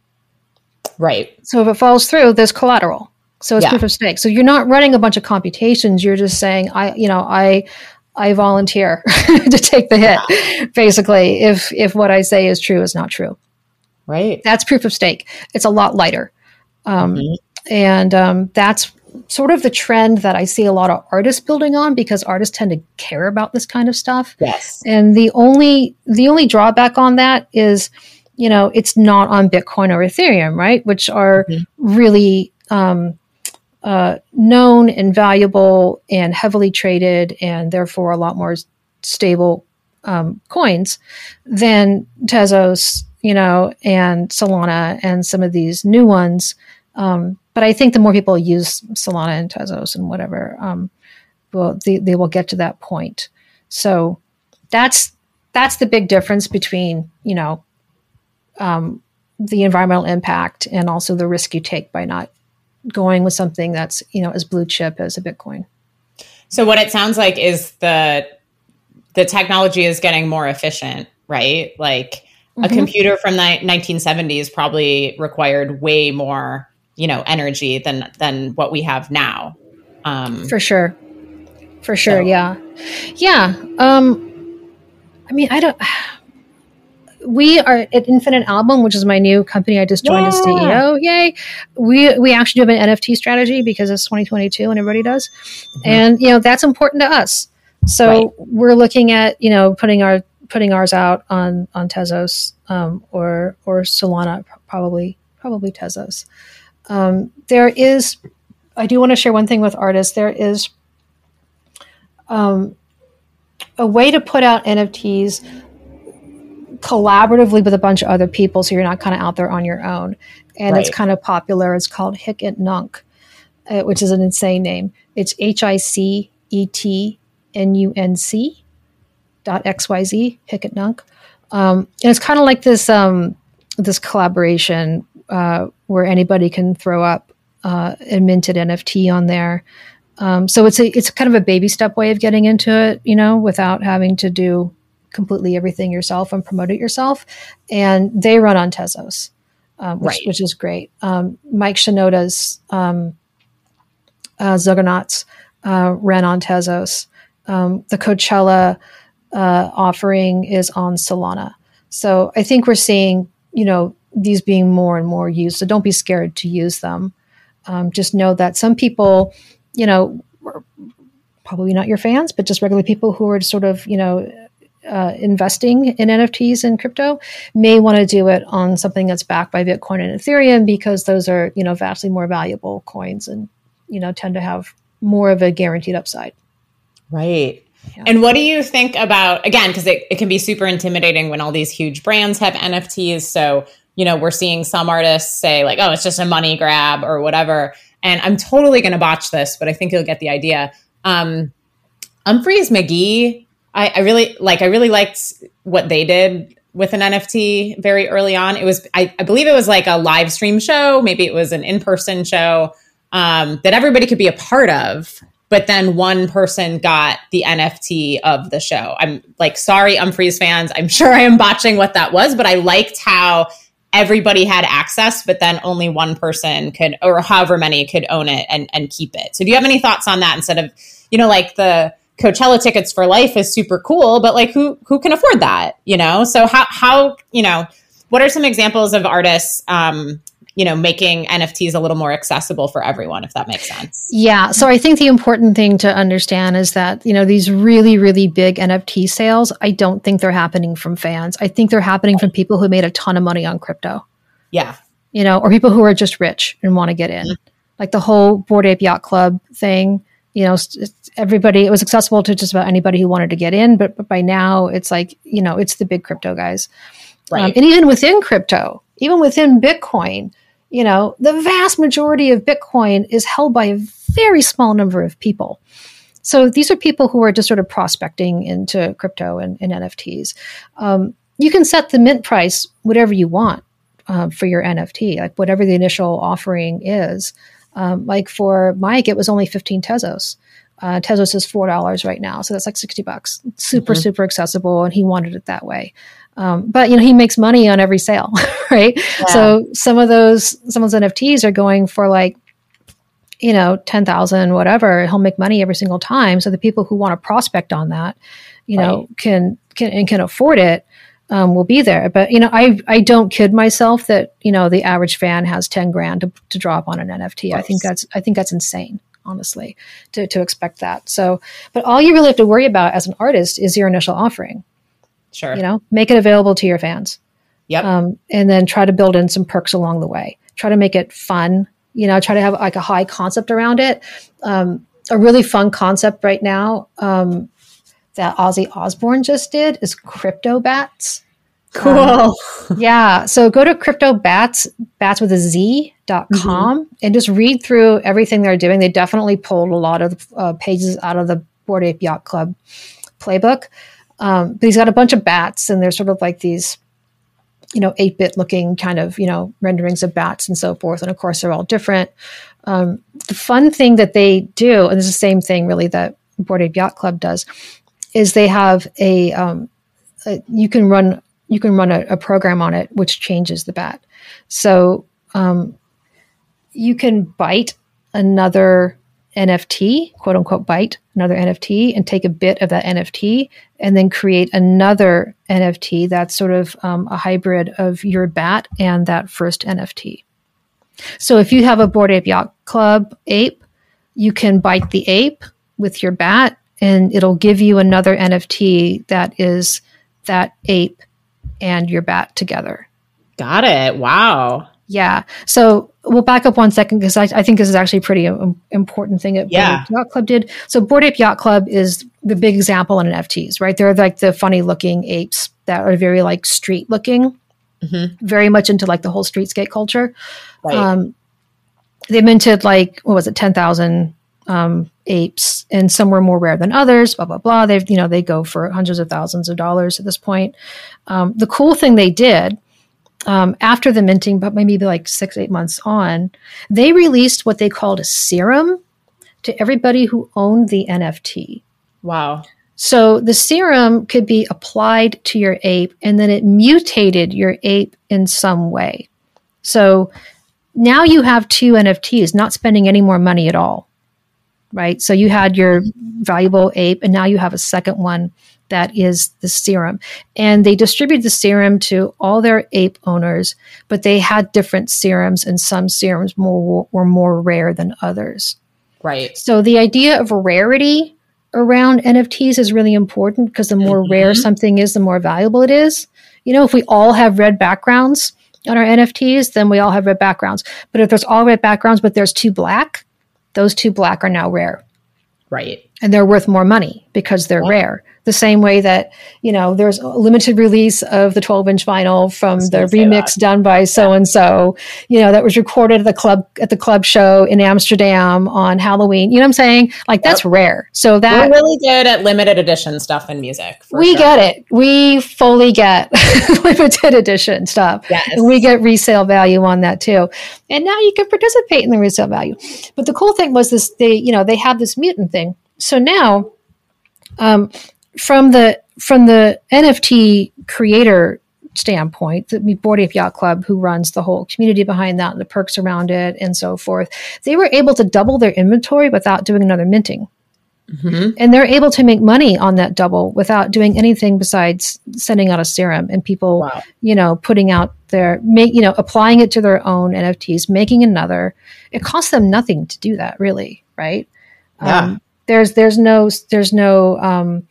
Right. So if it falls through, there's collateral. So it's Yeah. proof of stake. So you're not running a bunch of computations. You're just saying, I, you know, I, I volunteer to take the hit. Yeah. Basically, if if what I say is true is not true. Right. That's proof of stake. It's a lot lighter, um, mm-hmm. and um, that's sort of the trend that I see a lot of artists building on, because artists tend to care about this kind of stuff. Yes. And the only the only drawback on that is, you know, it's not on Bitcoin or Ethereum, right? Which are mm-hmm. really um, uh, known and valuable and heavily traded, and therefore a lot more stable um, coins than Tezos, you know, and Solana and some of these new ones. Um, but I think the more people use Solana and Tezos and whatever, um, well, they, they will get to that point. So that's that's the big difference between, you know, um, the environmental impact and also the risk you take by not going with something that's, you know, as blue chip as a Bitcoin. So what it sounds like is the the technology is getting more efficient, right? Like mm-hmm. a computer from the nineteen seventies probably required way more, you know, energy than than what we have now. Um, For sure. For sure. So. Yeah. Yeah. Um, I mean, I don't, we are at Infinite Album, which is my new company I just joined yeah. as C E O. Yay. We, we actually do have an N F T strategy because it's twenty twenty-two and everybody does. Mm-hmm. And, you know, that's important to us. So right. we're looking at, you know, putting our, putting ours out on, on Tezos, um, or, or Solana, probably, probably Tezos. Um, there is, I do want to share one thing with artists. There is um, a way to put out N F Ts collaboratively with a bunch of other people, so you're not kind of out there on your own. And right. it's kind of popular. It's called Hic et Nunc, uh, which is an insane name. It's H I C E T N U N C dot X Y Z, Hic et Nunc. Um, and it's kind of like this um, this collaboration uh, where anybody can throw up uh, a minted N F T on there. Um, so it's a it's kind of a baby step way of getting into it, you know, without having to do completely everything yourself and promote it yourself. And they run on Tezos, um, which, right. which is great. Um, Mike Shinoda's um, uh, Zuggernauts uh, ran on Tezos. Um, the Coachella uh, offering is on Solana. So I think we're seeing, you know, these being more and more used. So don't be scared to use them. Um, just know that some people, you know, probably not your fans, but just regular people who are sort of, you know, uh, investing in N F Ts and crypto may want to do it on something that's backed by Bitcoin and Ethereum, because those are, you know, vastly more valuable coins and, you know, tend to have more of a guaranteed upside. Right. Yeah. And what do you think about, again, because it, it can be super intimidating when all these huge brands have N F Ts. So, you know, we're seeing some artists say like, oh, it's just a money grab or whatever. And I'm totally going to botch this, but I think you'll get the idea. Um, Humphreys McGee, I, I really like, I really liked what they did with an N F T very early on. It was, I, I believe it was like a live stream show. Maybe it was an in-person show um, that everybody could be a part of. But then one person got the N F T of the show. I'm like, sorry, Humphreys fans. I'm sure I am botching what that was, but I liked how everybody had access, but then only one person could, or however many could own it and, and keep it. So do you have any thoughts on that? Instead of, you know, like the Coachella tickets for life is super cool, but like who, who can afford that? You know? So how, how, you know, what are some examples of artists, um, you know, making N F Ts a little more accessible for everyone, if that makes sense? Yeah. So I think the important thing to understand is that, you know, these really, really big N F T sales, I don't think they're happening from fans. I think they're happening from people who made a ton of money on crypto. Yeah. You know, or people who are just rich and want to get in. Mm-hmm. Like the whole Bored Ape Yacht Club thing, you know, it's everybody, it was accessible to just about anybody who wanted to get in. But, but by now it's like, you know, it's the big crypto guys. Right. Um, and even within crypto, even within Bitcoin, you know, the vast majority of Bitcoin is held by a very small number of people. So these are people who are just sort of prospecting into crypto and, and N F Ts. Um, you can set the mint price whatever you want uh, for your N F T, like whatever the initial offering is. Um, like for Mike, it was only fifteen Tezos. Uh, Tezos is four dollars right now, so that's like sixty bucks. Super, mm-hmm. super accessible, and he wanted it that way. Um, but you know, he makes money on every sale, right? Yeah. So some of those, some of those N F Ts are going for like, you know, ten thousand, whatever. He'll make money every single time. So the people who want to prospect on that, you right. know, can can and can afford it, um, will be there. But you know, I I don't kid myself that you know the average fan has ten grand to, to drop on an N F T. I think that's I think that's insane, honestly, to to expect that. So, but all you really have to worry about as an artist is your initial offering. Sure. You know, make it available to your fans. Yep. Um, and then try to build in some perks along the way. Try to make it fun. You know, try to have like a high concept around it. Um, a really fun concept right now um, that Ozzy Osbourne just did is crypto bats. Cool. Um, yeah. So go to crypto bats, bats with a Z dot com mm-hmm. and just read through everything they're doing. They definitely pulled a lot of uh, pages out of the Bored Ape Yacht Club playbook. Um, but he's got a bunch of bats, and they're sort of like these, you know, eight-bit looking kind of, you know, renderings of bats and so forth. And of course, they're all different. Um, the fun thing that they do, and it's the same thing really that Bored Ape Yacht Club does, is they have a, um, a you can run you can run a, a program on it which changes the bat. So um, you can bite another N F T, quote unquote, bite another N F T and take a bit of that N F T and then create another N F T that's sort of um, a hybrid of your bat and that first N F T. So if you have a Bored Ape Yacht Club ape, you can bite the ape with your bat and it'll give you another N F T that is that ape and your bat together. Got it. Wow. Yeah. So we'll back up one second because I, I think this is actually a pretty um, important thing that yeah. Bored Ape Yacht Club did. So Bored Ape Yacht Club is the big example in N F Ts, right? They're like the funny looking apes that are very like street looking, mm-hmm. very much into like the whole streetscape culture. Right. Um, they minted like, what was it, ten thousand um, apes, and some were more rare than others, blah, blah, blah. They've, you know, they go for hundreds of thousands of dollars at this point. Um, the cool thing they did Um, after the minting, but maybe like six, eight months on, they released what they called a serum to everybody who owned the N F T. Wow. So the serum could be applied to your ape and then it mutated your ape in some way. So now you have two N F Ts, not spending any more money at all, right? So you had your valuable ape and now you have a second one that is the serum. And they distributed the serum to all their ape owners, but they had different serums and some serums more were more rare than others. Right. So the idea of rarity around N F Ts is really important because the more mm-hmm. rare something is, the more valuable it is. You know, if we all have red backgrounds on our N F Ts, then we all have red backgrounds. But if there's all red backgrounds, but there's two black, those two black are now rare. Right. And they're worth more money because they're yeah. rare. The same way that, you know, there's a limited release of the twelve inch vinyl from the remix that. done by so-and-so, you know, that was recorded at the club, at the club show in Amsterdam on Halloween. You know what I'm saying? Like that's yep. rare. So that we're really good at limited edition stuff in music. We sure. get it. We fully get limited edition stuff. Yes. And we get resale value on that too. And now you can participate in the resale value. But the cool thing was this, they, you know, they had this mutant thing. So now, um, From the from the N F T creator standpoint, the Bored Ape Yacht Club, who runs the whole community behind that and the perks around it and so forth, they were able to double their inventory without doing another minting. Mm-hmm. And they're able to make money on that double without doing anything besides sending out a serum and people, wow. you know, putting out their, make, you know, applying it to their own N F Ts, making another. It costs them nothing to do that, really, right? Yeah. Um, there's there's no there's no um,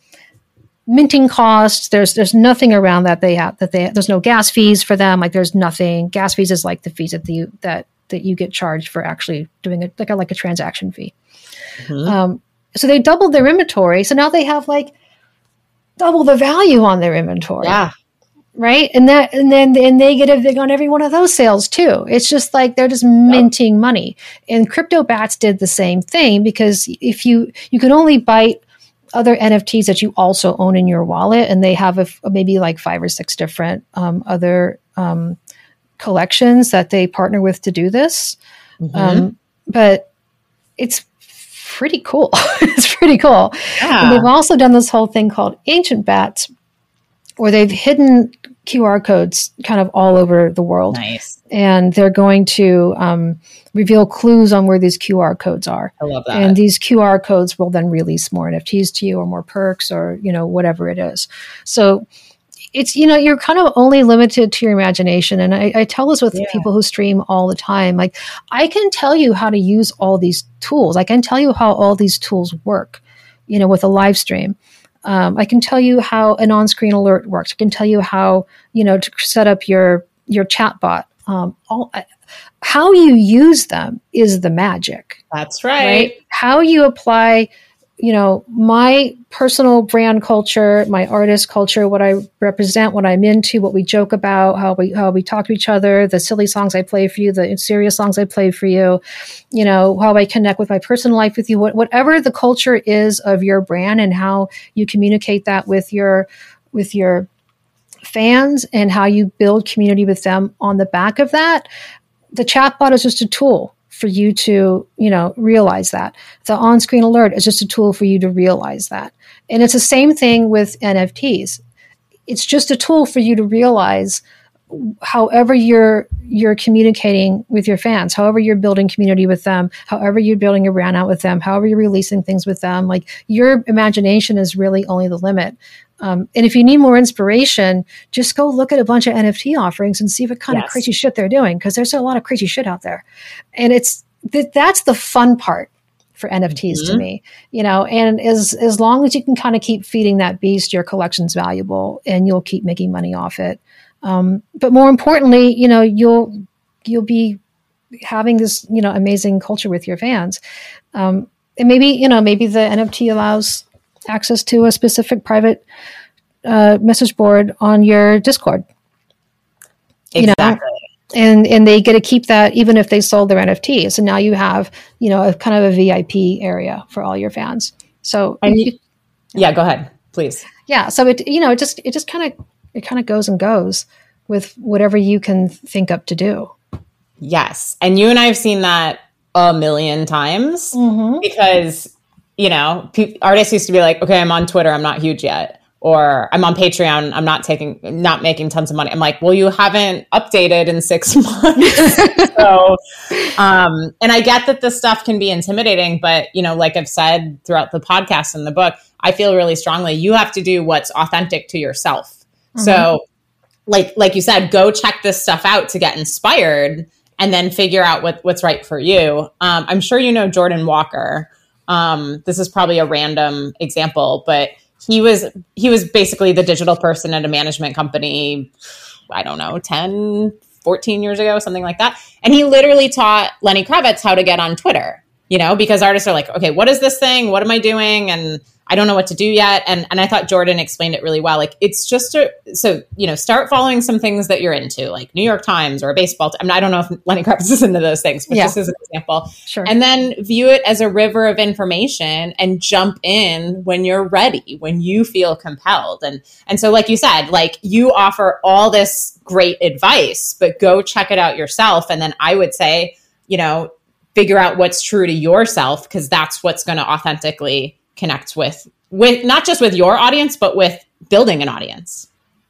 minting costs. There's there's nothing around that they have that they there's no gas fees for them. Like there's nothing. Gas fees is like the fees that you that that you get charged for actually doing it, like a like a transaction fee. Mm-hmm. Um, so they doubled their inventory. So now they have like double the value on their inventory. Yeah. right? And that, and then, and they get a vig on every one of those sales too. It's just like they're just minting yep. money. And CryptoBats did the same thing, because if you you can only bite other N F Ts that you also own in your wallet, and they have a, maybe like five or six different um, other um, collections that they partner with to do this. Mm-hmm. Um, but it's pretty cool. It's pretty cool. Yeah. And they've also done this whole thing called Ancient Bats, where they've hidden Q R codes kind of all over the world. Nice. And they're going to um, reveal clues on where these Q R codes are. I love that. And these Q R codes will then release more N F Ts to you, or more perks, or, you know, whatever it is. So it's, you know, you're kind of only limited to your imagination. And I, I tell this with yeah. people who stream all the time. Like, I can tell you how to use all these tools. I can tell you how all these tools work, you know, with a live stream. Um, I can tell you how an on-screen alert works. I can tell you how, you know, to set up your, your chat bot. Um, all, how you use them is the magic. That's right. right. How you apply, you know, my personal brand culture, my artist culture, what I represent, what I'm into, what we joke about, how we how we talk to each other, the silly songs I play for you, the serious songs I play for you, you know, how I connect with my personal life with you, what, whatever the culture is of your brand, and how you communicate that with your with your fans, and how you build community with them on the back of that. The chatbot is just a tool for you to, you know, realize that. The on-screen alert is just a tool for you to realize that. And it's the same thing with N F Ts. It's just a tool for you to realize, however you're you're communicating with your fans, however you're building community with them, however you're building a brand out with them, however you're releasing things with them, like, your imagination is really only the limit. Um, and if you need more inspiration, just go look at a bunch of N F T offerings and see what kind yes. of crazy shit they're doing, because there's a lot of crazy shit out there. And it's th- that's the fun part for N F Ts mm-hmm. to me, you know, and as as long as you can kind of keep feeding that beast, your collection's valuable, and you'll keep making money off it. Um, but more importantly, you know, you'll you'll be having this, you know, amazing culture with your fans. Um, and maybe, you know, maybe the N F T allows access to a specific private uh, message board on your Discord. Exactly. You know? And and they get to keep that even if they sold their N F Ts. So now you have, you know, a kind of a V I P area for all your fans. So and you, yeah, go ahead, please. Yeah. So it, you know, it just it just kind of it kind of goes and goes with whatever you can think up to do. Yes. And you and I have seen that a million times mm-hmm. because, you know, pe- artists used to be like, okay, I'm on Twitter, I'm not huge yet. Or I'm on Patreon, I'm not taking, not making tons of money. I'm like, well, you haven't updated in six months. so, um, and I get that this stuff can be intimidating, but, you know, like I've said throughout the podcast and the book, I feel really strongly you have to do what's authentic to yourself. Mm-hmm. So like, like you said, go check this stuff out to get inspired and then figure out what, what's right for you. Um, I'm sure you know Jordan Walker. Um, this is probably a random example, but He was he was basically the digital person at a management company, I don't know, ten, fourteen years ago, something like that. And he literally taught Lenny Kravitz how to get on Twitter, you know, because artists are like, okay, what is this thing? What am I doing? And I don't know what to do yet. And and I thought Jordan explained it really well. Like, it's just a, so, you know, start following some things that you're into, like New York Times or a baseball. T- I mean, I don't know if Lenny Kravitz is into those things, but yeah. Just as an example. Sure. And then view it as a river of information and jump in when you're ready, when you feel compelled. And, and so, like you said, like, you offer all this great advice, but go check it out yourself. And then I would say, you know, figure out what's true to yourself, because that's what's going to authentically connect with, with not just with your audience, but with building an audience.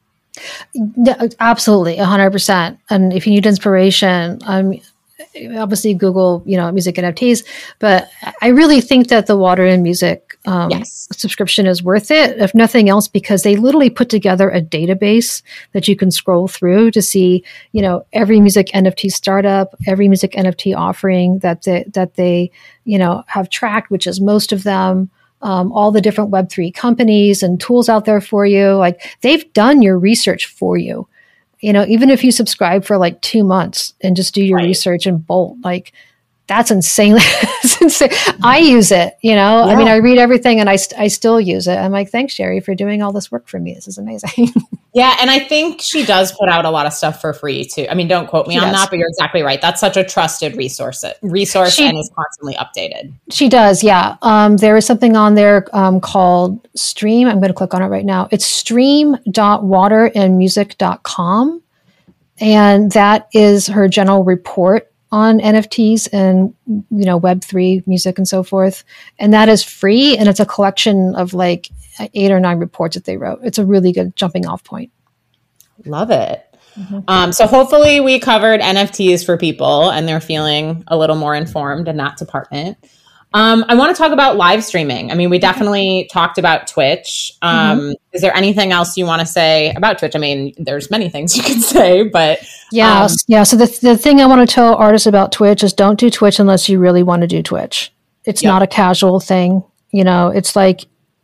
Yeah, absolutely. A hundred percent. And if you need inspiration, um, obviously Google, you know, music N F Ts, but I really think that the Water and Music um, yes. subscription is worth it, if nothing else, because they literally put together a database that you can scroll through to see, you know, every music N F T startup, every music N F T offering that they, that they, you know, have tracked, which is most of them. Um, all the different Web three companies and tools out there for you. Like, they've done your research for you. You know, even if you subscribe for like two months and just do your right. research and bolt, like, that's insanely that's insane. I use it, you know, yeah. I mean, I read everything and I, st- I still use it. I'm like, thanks, Sherry, for doing all this work for me. This is amazing. Yeah. And I think she does put out a lot of stuff for free too. I mean, don't quote me she on does. that, but you're exactly right. That's such a trusted resource, resource she, and is constantly updated. She does. Yeah. Um, there is something on there um, called Stream. I'm going to click on it right now. It's stream dot water and music dot com. And that is her general report on N F Ts and, you know, Web three music and so forth. And that is free. And it's a collection of like eight or nine reports that they wrote. It's a really good jumping off point. Love it. Mm-hmm. Um, so hopefully we covered N F Ts for people and they're feeling a little more informed in that department. Um, I want to talk about live streaming. I mean, we definitely talked about Twitch. Um, mm-hmm. Is there anything else you want to say about Twitch? I mean, there's many things you can say, but yeah, um, yeah. So the the thing I want to tell artists about Twitch is don't do Twitch unless you really want to do Twitch. It's yep. not a casual thing. You know, it's like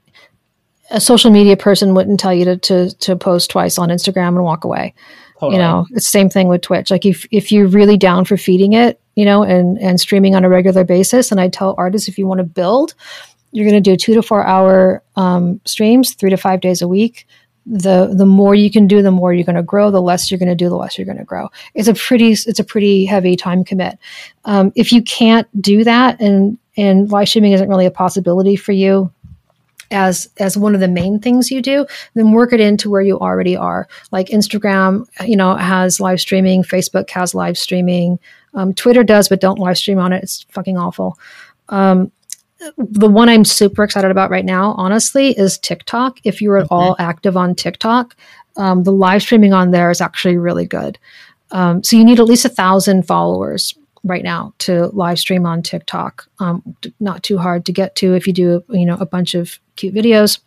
a social media person wouldn't tell you to to to post twice on Instagram and walk away. Totally. You know, it's the same thing with Twitch. Like if if you're really down for feeding it, you know, and, and streaming on a regular basis. And I tell artists, if you want to build, you're going to do two to four hour um, streams, three to five days a week. The the more you can do, the more you're going to grow. The less you're going to do, the less you're going to grow. It's a pretty it's a pretty heavy time commit. Um, if you can't do that, and and live streaming isn't really a possibility for you as as one of the main things you do, then work it into where you already are. Like Instagram, you know, has live streaming. Facebook has live streaming. Um, Twitter does, but don't live stream on it. It's fucking awful. Um, the one I'm super excited about right now, honestly, is TikTok. If you're at all active on TikTok, um, the live streaming on there is actually really good. Um, so you need at least a thousand followers right now to live stream on TikTok. Um, not too hard to get to if you do, you know, a bunch of cute videos.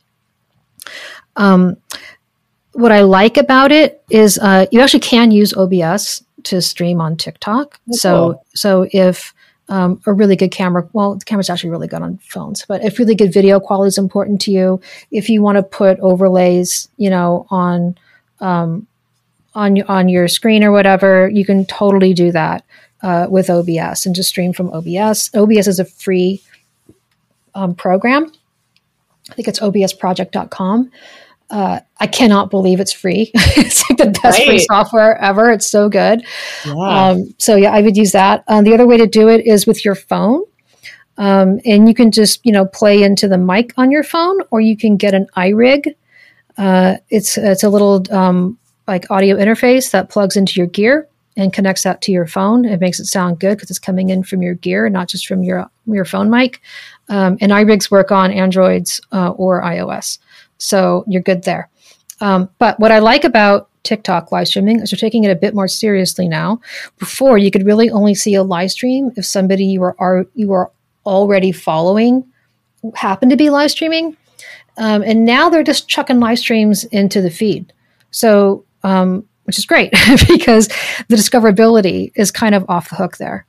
Um, what I like about it is uh, you actually can use O B S to stream on TikTok. Oh, so, cool. so if um, a really good camera, well, the camera's actually really good on phones, but if really good video quality is important to you, if you want to put overlays, you know, on, um, on, on your screen or whatever, you can totally do that uh, with O B S and just stream from O B S. O B S is a free um, program. I think it's O B S project dot com. Uh, I cannot believe it's free. It's like the best right. free software ever. It's so good. Yeah. Um, so yeah, I would use that. Um, the other way to do it is with your phone. Um, and you can just, you know, play into the mic on your phone, or you can get an iRig. Uh, it's, it's a little um, like audio interface that plugs into your gear and connects that to your phone. It makes it sound good because it's coming in from your gear, not just from your, your phone mic. Um, and iRigs work on Androids uh, or iOS. So you're good there. Um, but what I like about TikTok live streaming is they're taking it a bit more seriously now. Before, you could really only see a live stream if somebody you were are, you were already following happened to be live streaming. Um, and now they're just chucking live streams into the feed. So, um, which is great because the discoverability is kind of off the hook there.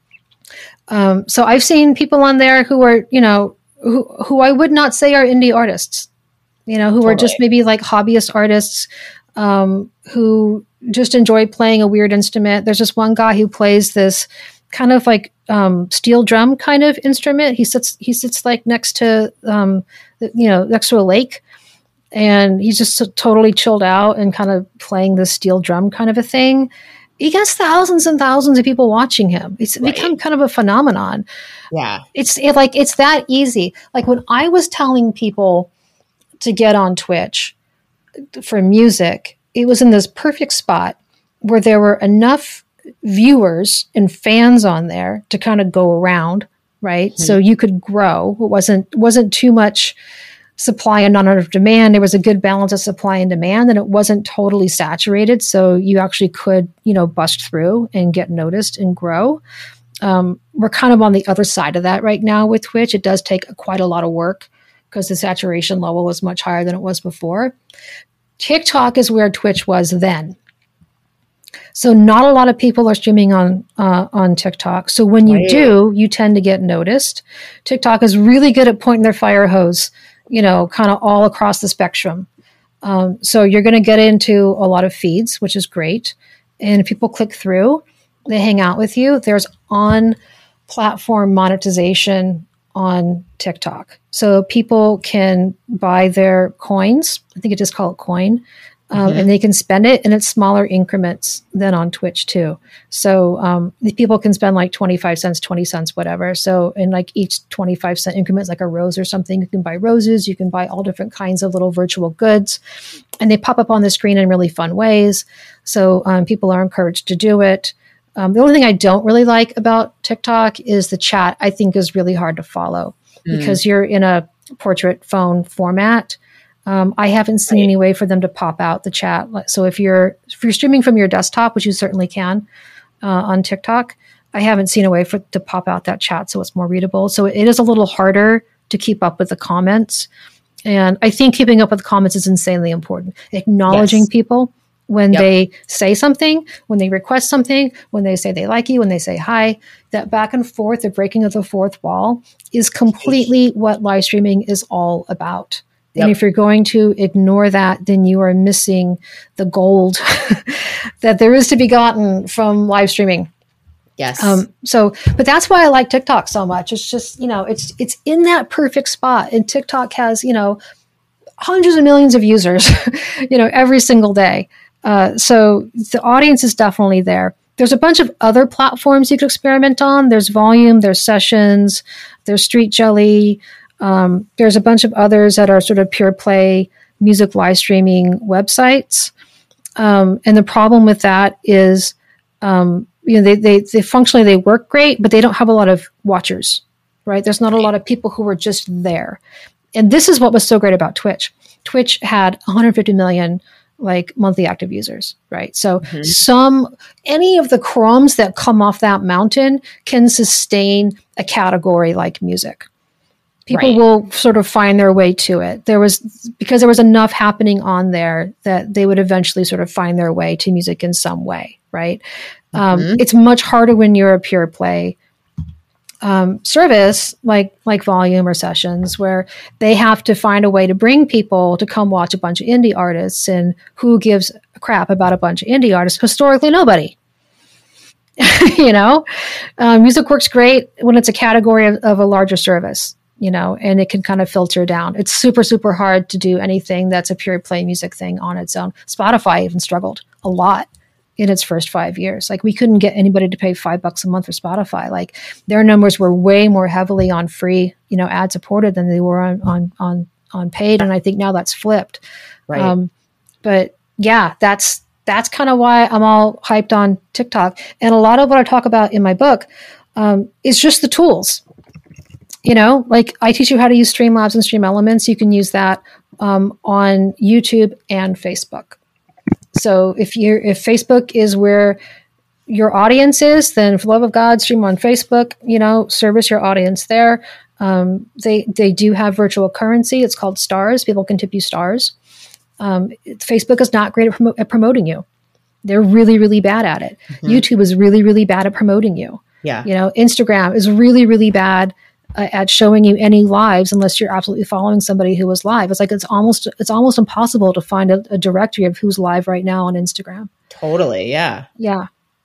Um, so I've seen people on there who are, you know, who, who I would not say are indie artists. You know, who totally. are just maybe like hobbyist artists um, who just enjoy playing a weird instrument. There's this one guy who plays this kind of like um, steel drum kind of instrument. He sits he sits like next to, um, you know, next to a lake. And he's just so totally chilled out and kind of playing this steel drum kind of a thing. He gets thousands and thousands of people watching him. It's right. become kind of a phenomenon. Yeah. It's it, like, it's that easy. Like when I was telling people to get on Twitch for music, it was in this perfect spot where there were enough viewers and fans on there to kind of go around, right? Mm-hmm. So you could grow. It wasn't wasn't too much supply and not enough demand. There was a good balance of supply and demand, and it wasn't totally saturated. So you actually could, you know, bust through and get noticed and grow. Um, we're kind of on the other side of that right now with Twitch. It does take quite a lot of work because the saturation level is much higher than it was before. TikTok is where Twitch was then. So not a lot of people are streaming on uh, on TikTok. So when you right. do, you tend to get noticed. TikTok is really good at pointing their fire hose, you know, kind of all across the spectrum. Um, so you're going to get into a lot of feeds, which is great. And if people click through, they hang out with you. There's on platform monetization on TikTok. So people can buy their coins. I think it just call it coin. Um, mm-hmm. And they can spend it in its smaller increments than on Twitch too. So um, the people can spend like twenty-five cents, twenty cents, whatever. So in like each twenty-five cent increments, like a rose or something, you can buy roses, you can buy all different kinds of little virtual goods, and they pop up on the screen in really fun ways. So um, people are encouraged to do it. Um, the only thing I don't really like about TikTok is the chat. I think is really hard to follow mm. because you're in a portrait phone format. Um, I haven't seen right. any way for them to pop out the chat. So if you're if you're streaming from your desktop, which you certainly can uh, on TikTok, I haven't seen a way for to pop out that chat so it's more readable. So it is a little harder to keep up with the comments. And I think keeping up with the comments is insanely important. Acknowledging yes. people when yep. they say something, when they request something, when they say they like you, when they say hi, that back and forth, the breaking of the fourth wall is completely what live streaming is all about. Yep. And if you're going to ignore that, then you are missing the gold that there is to be gotten from live streaming. Yes. Um, so, but that's why I like TikTok so much. It's just, you know, it's, it's in that perfect spot. And TikTok has, you know, hundreds of millions of users, you know, every single day. Uh, so the audience is definitely there. There's a bunch of other platforms you could experiment on. There's Volume, there's Sessions, there's Street Jelly. Um, there's a bunch of others that are sort of pure play music live streaming websites. Um, and the problem with that is, um, you know, they, they, they functionally, they work great, but they don't have a lot of watchers, right? There's not a lot of people who are just there. And this is what was so great about Twitch. Twitch had one hundred fifty million like monthly active users, right? So mm-hmm. some, any of the crumbs that come off that mountain can sustain a category like music. People right. will sort of find their way to it. There was, because there was enough happening on there that they would eventually sort of find their way to music in some way, right? Mm-hmm. Um, it's much harder when you're a pure play um, service like like Volume or Sessions, where they have to find a way to bring people to come watch a bunch of indie artists. And who gives a crap about a bunch of indie artists? Historically, nobody. you know, uh, music works great when it's a category of, of a larger service. You know, and it can kind of filter down. It's super, super hard to do anything that's a pure play music thing on its own. Spotify even struggled a lot in its first five years. Like we couldn't get anybody to pay five bucks a month for Spotify. Like their numbers were way more heavily on free, you know, ad supported than they were on, on, on, on paid. And I think now that's flipped. Right. Um, but yeah, that's, that's kind of why I'm all hyped on TikTok. And a lot of what I talk about in my book um, is just the tools. You know, like I teach you how to use Streamlabs and Stream Elements. You can use that um, on YouTube and Facebook. So if you're if Facebook is where your audience is, then for the love of God, stream on Facebook. You know, service your audience there. Um, they they do have virtual currency. It's called stars. People can tip you stars. Um, Facebook is not great at, promo- at promoting you. They're really really bad at it. Mm-hmm. YouTube is really really bad at promoting you. Yeah. You know, Instagram is really really bad Uh, at showing you any lives unless you're absolutely following somebody who was live. It's like it's almost it's almost impossible to find a, a directory of who's live right now on Instagram. Totally, yeah, yeah.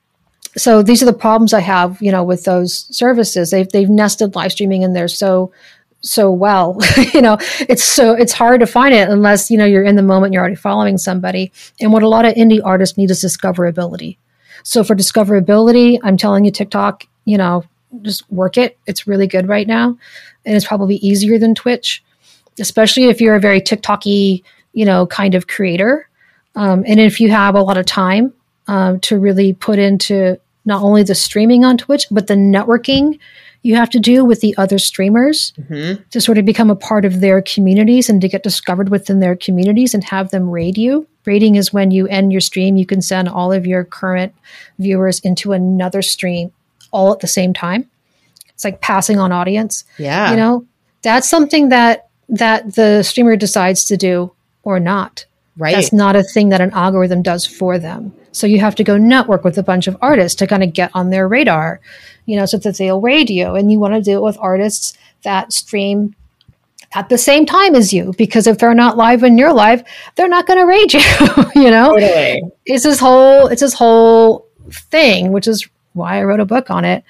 So these are the problems I have, you know, with those services. They've they've nested live streaming in there so so well. you know, it's so it's hard to find it unless you know you're in the moment. You're already following somebody. And what a lot of indie artists need is discoverability. So for discoverability, I'm telling you, TikTok, you know. Just work it. It's really good right now. And it's probably easier than Twitch, especially if you're a very TikTok-y, you know, kind of creator. Um, and if you have a lot of time um, to really put into not only the streaming on Twitch, but the networking you have to do with the other streamers mm-hmm. to sort of become a part of their communities and to get discovered within their communities and have them raid you. Raiding is when you end your stream, you can send all of your current viewers into another stream all at the same time. It's like passing on audience. Yeah. You know, that's something that that the streamer decides to do or not. Right. That's not a thing that an algorithm does for them. So you have to go network with a bunch of artists to kind of get on their radar, you know, so that they'll raid you. And you want to do it with artists that stream at the same time as you, because if they're not live when you're live, they're not going to raid you, you know? Totally. It's this whole, it's this whole thing, which is why I wrote a book on it.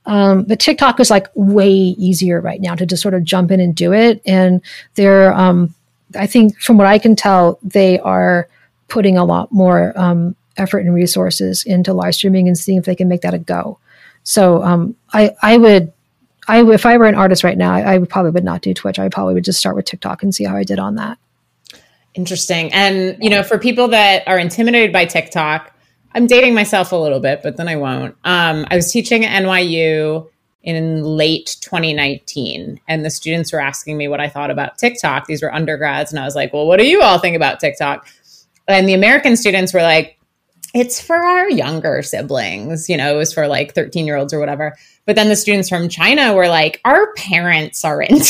Um, but TikTok is like way easier right now to just sort of jump in and do it. And they're, um, I think from what I can tell, they are putting a lot more um, effort and resources into live streaming and seeing if they can make that a go. So um, I, I would, I if I were an artist right now, I, I would probably would not do Twitch. I probably would just start with TikTok and see how I did on that. Interesting. And, you know, for people that are intimidated by TikTok, I'm dating myself a little bit, but then I won't. Um, I was teaching at N Y U in late twenty nineteen, and the students were asking me what I thought about TikTok. These were undergrads, and I was like, well, what do you all think about TikTok? And the American students were like, it's for our younger siblings. You know, it was for like thirteen-year-olds or whatever. But then the students from China were like, our parents are into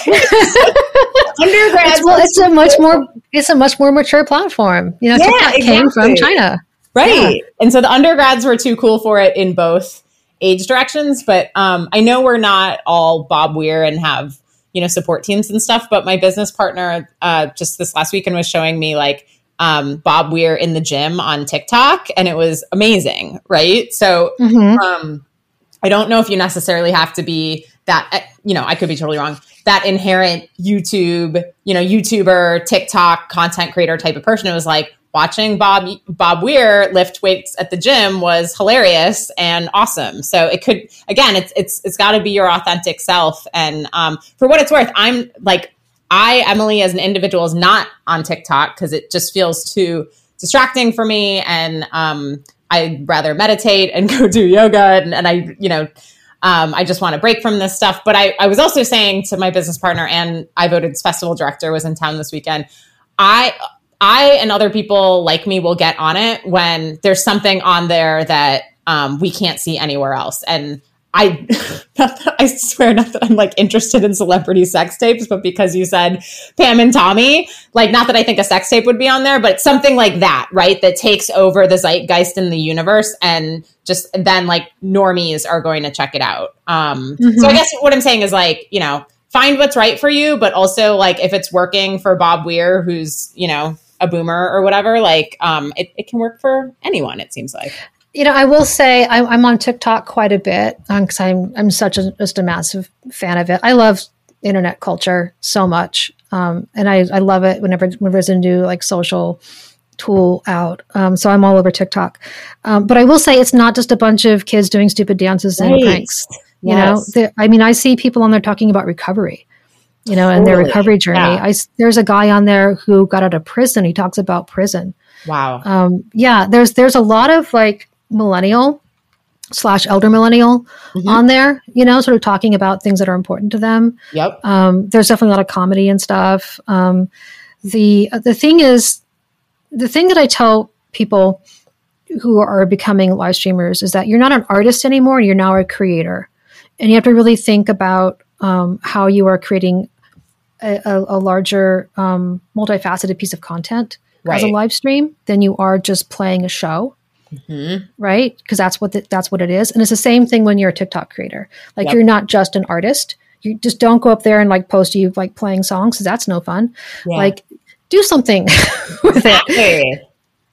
it. Undergrads. It's, well, it's a much more, it's a much more mature platform. You know, yeah, TikTok exactly. came from China. Right. Yeah. And so the undergrads were too cool for it in both age directions. But um, I know we're not all Bob Weir and have, you know, support teams and stuff. But my business partner uh, just this last weekend was showing me like um, Bob Weir in the gym on TikTok. And it was amazing. Right. So mm-hmm. um, I don't know if you necessarily have to be that, you know, I could be totally wrong, that inherent YouTube, you know, YouTuber, TikTok content creator type of person. It was like, watching Bob Bob Weir lift weights at the gym was hilarious and awesome. So it could, again, it's it's it's got to be your authentic self. And um, for what it's worth, I'm like, I, Emily, as an individual, is not on TikTok because it just feels too distracting for me. And um, I'd rather meditate and go do yoga. And, and I, you know, um, I just want to break from this stuff. But I, I was also saying to my business partner, and I voted festival director, was in town this weekend. I I and other people like me will get on it when there's something on there that um, we can't see anywhere else. And I, not that, I swear not that I'm like interested in celebrity sex tapes, but because you said Pam and Tommy, like not that I think a sex tape would be on there, but something like that, right? That takes over the zeitgeist in the universe, and just then like normies are going to check it out. Um, mm-hmm. So I guess what I'm saying is like, you know, find what's right for you, but also like if it's working for Bob Weir, who's, you know, a boomer or whatever, like um, it, it can work for anyone, it seems like. You know, I will say I, I'm on TikTok quite a bit because um, I'm I'm such a just a massive fan of it. I love internet culture so much, um, and I, I love it whenever whenever there's a new like social tool out. Um, so I'm all over TikTok. Um, but I will say it's not just a bunch of kids doing stupid dances and right. pranks. You yes. know, I mean, I see people on there talking about recovery. You know, and totally. Their recovery journey. Yeah. I, there's a guy on there who got out of prison. He talks about prison. Wow. Um, yeah, there's there's a lot of like millennial slash elder millennial mm-hmm. on there, you know, sort of talking about things that are important to them. Yep. Um, there's definitely a lot of comedy and stuff. Um, the the thing is, the thing that I tell people who are becoming live streamers is that you're not an artist anymore. You're now a creator. And you have to really think about um, how you are creating a, a, a larger, um, multifaceted piece of content right. as a live stream than you are just playing a show, mm-hmm. right? Because that's what the, that's what it is. And it's the same thing when you're a TikTok creator. Like yep. you're not just an artist. You just don't go up there and like post you like playing songs because that's no fun. Yeah. Like do something with it.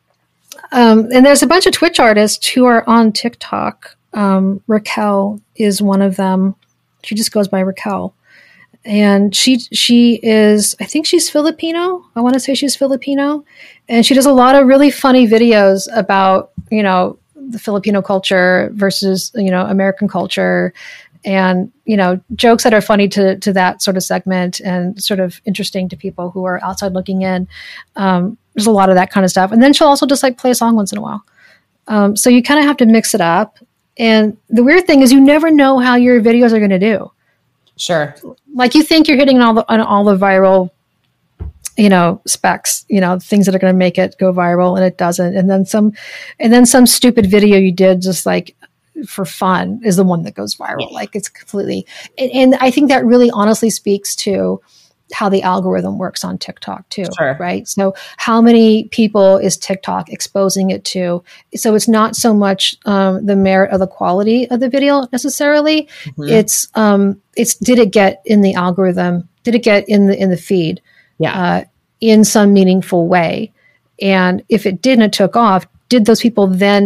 Um, and there's a bunch of Twitch artists who are on TikTok. Um, Raquel is one of them. She just goes by Raquel. And she she is, I think she's Filipino. I want to say she's Filipino. And she does a lot of really funny videos about, you know, the Filipino culture versus, you know, American culture. And, you know, jokes that are funny to to that sort of segment and sort of interesting to people who are outside looking in. Um, there's a lot of that kind of stuff. And then she'll also just like play a song once in a while. Um, so you kind of have to mix it up. And the weird thing is you never know how your videos are going to do. Sure. Like you think you're hitting all the, on all the viral, you know, specs, you know, things that are going to make it go viral, and it doesn't. And then some, and then some stupid video you did just like for fun is the one that goes viral. Yeah. Like it's completely, and, and I think that really honestly speaks to how the algorithm works on TikTok too, sure. right? So how many people is TikTok exposing it to? So it's not so much um, the merit of the quality of the video necessarily. Mm-hmm. It's um, it's did it get in the algorithm? Did it get in the in the feed? Yeah, uh, in some meaningful way. And if it didn't, it took off. Did those people then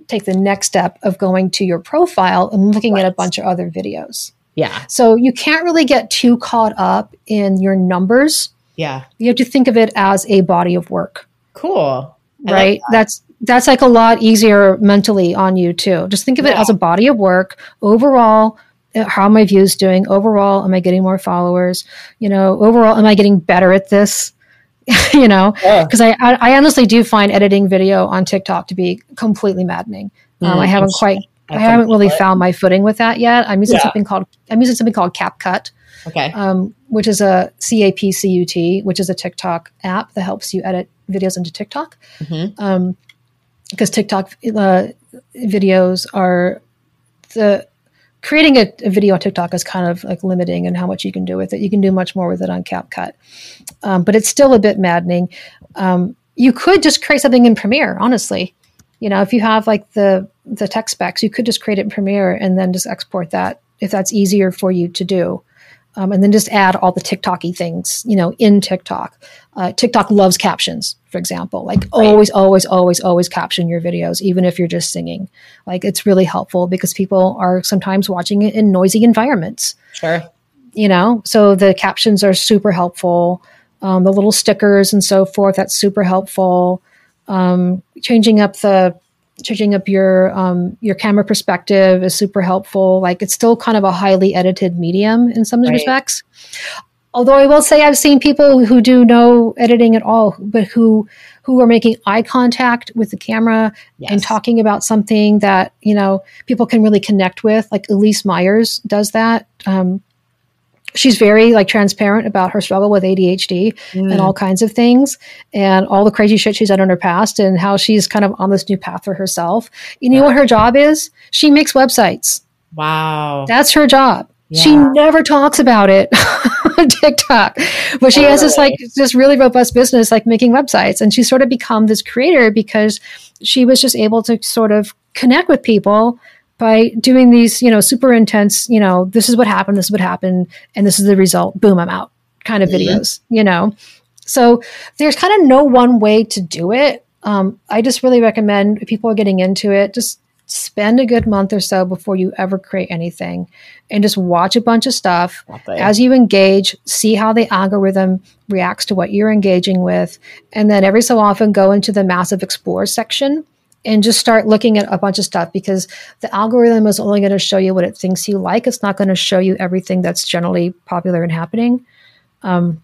take the next step of going to your profile and looking Right. at a bunch of other videos. Yeah. So you can't really get too caught up in your numbers. Yeah. You have to think of it as a body of work, Cool. I right? like that. That's that's like a lot easier mentally on you too. Just think of it Yeah. as a body of work. Overall, uh, how are my views doing? Overall, am I getting more followers? You know, overall, am I getting better at this? you know, Yeah. because I, I I honestly do find editing video on TikTok to be completely maddening. Um, I Mm, haven't quite, I I can haven't really feel it. found my footing with that yet. I'm using Yeah. something called I'm using something called CapCut, Okay. um, which is a C A P C U T, which is a TikTok app that helps you edit videos into TikTok. Mhm. Um, because TikTok uh, videos are the creating a, a video on TikTok is kind of like limiting in how much you can do with it. You can do much more with it on CapCut, um, but it's still a bit maddening. Um, you could just create something in Premiere, honestly. You know, if you have like the the tech specs, you could just create it in Premiere and then just export that if that's easier for you to do. Um, and then just add all the TikTok-y things, you know, in TikTok. Uh, TikTok loves captions, for example. Like always, always, always, always caption your videos, even if you're just singing. Like it's really helpful because people are sometimes watching it in noisy environments, Sure. you know? So the captions are super helpful. Um, the little stickers and so forth, that's super helpful. Um, changing up the changing up your um, your camera perspective is super helpful. Like it's still kind of a highly edited medium in some Right. respects. Although I will say I've seen people who do no editing at all, but who who are making eye contact with the camera Yes. and talking about something that, you know, people can really connect with. Like Elise Myers does that. Um, she's very like transparent about her struggle with A D H D Mm. and all kinds of things and all the crazy shit she's done in her past and how she's kind of on this new path for herself. You know what her job is? She makes websites. Wow. That's her job. She Yeah. never talks about it on TikTok, but she has this like this really robust business, like making websites. And she's sort of become this creator because she was just able to sort of connect with people by doing these, you know, super intense, you know, this is what happened, this is what happened, and this is the result. Boom, I'm out kind of videos, you know? So there's kind of no one way to do it. Um, I just really recommend if people are getting into it, just spend a good month or so before you ever create anything and just watch a bunch of stuff. Exactly. As you engage, see how the algorithm reacts to what you're engaging with. And then every so often go into the massive explore section and just start looking at a bunch of stuff because the algorithm is only going to show you what it thinks you like. It's not going to show you everything that's generally popular and happening. Um,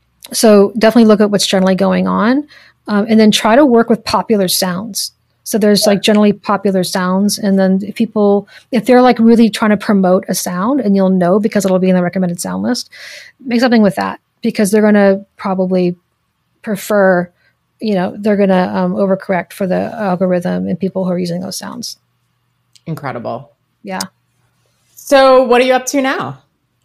so definitely look at what's generally going on, um, and then try to work with popular sounds. So there's like generally popular sounds. And then if people, if they're like really trying to promote a sound and you'll know because it'll be in the recommended sound list, make something with that because they're going to probably prefer, you know, they're going to um, overcorrect for the algorithm and people who are using those sounds. Incredible. Yeah. So what are you up to now?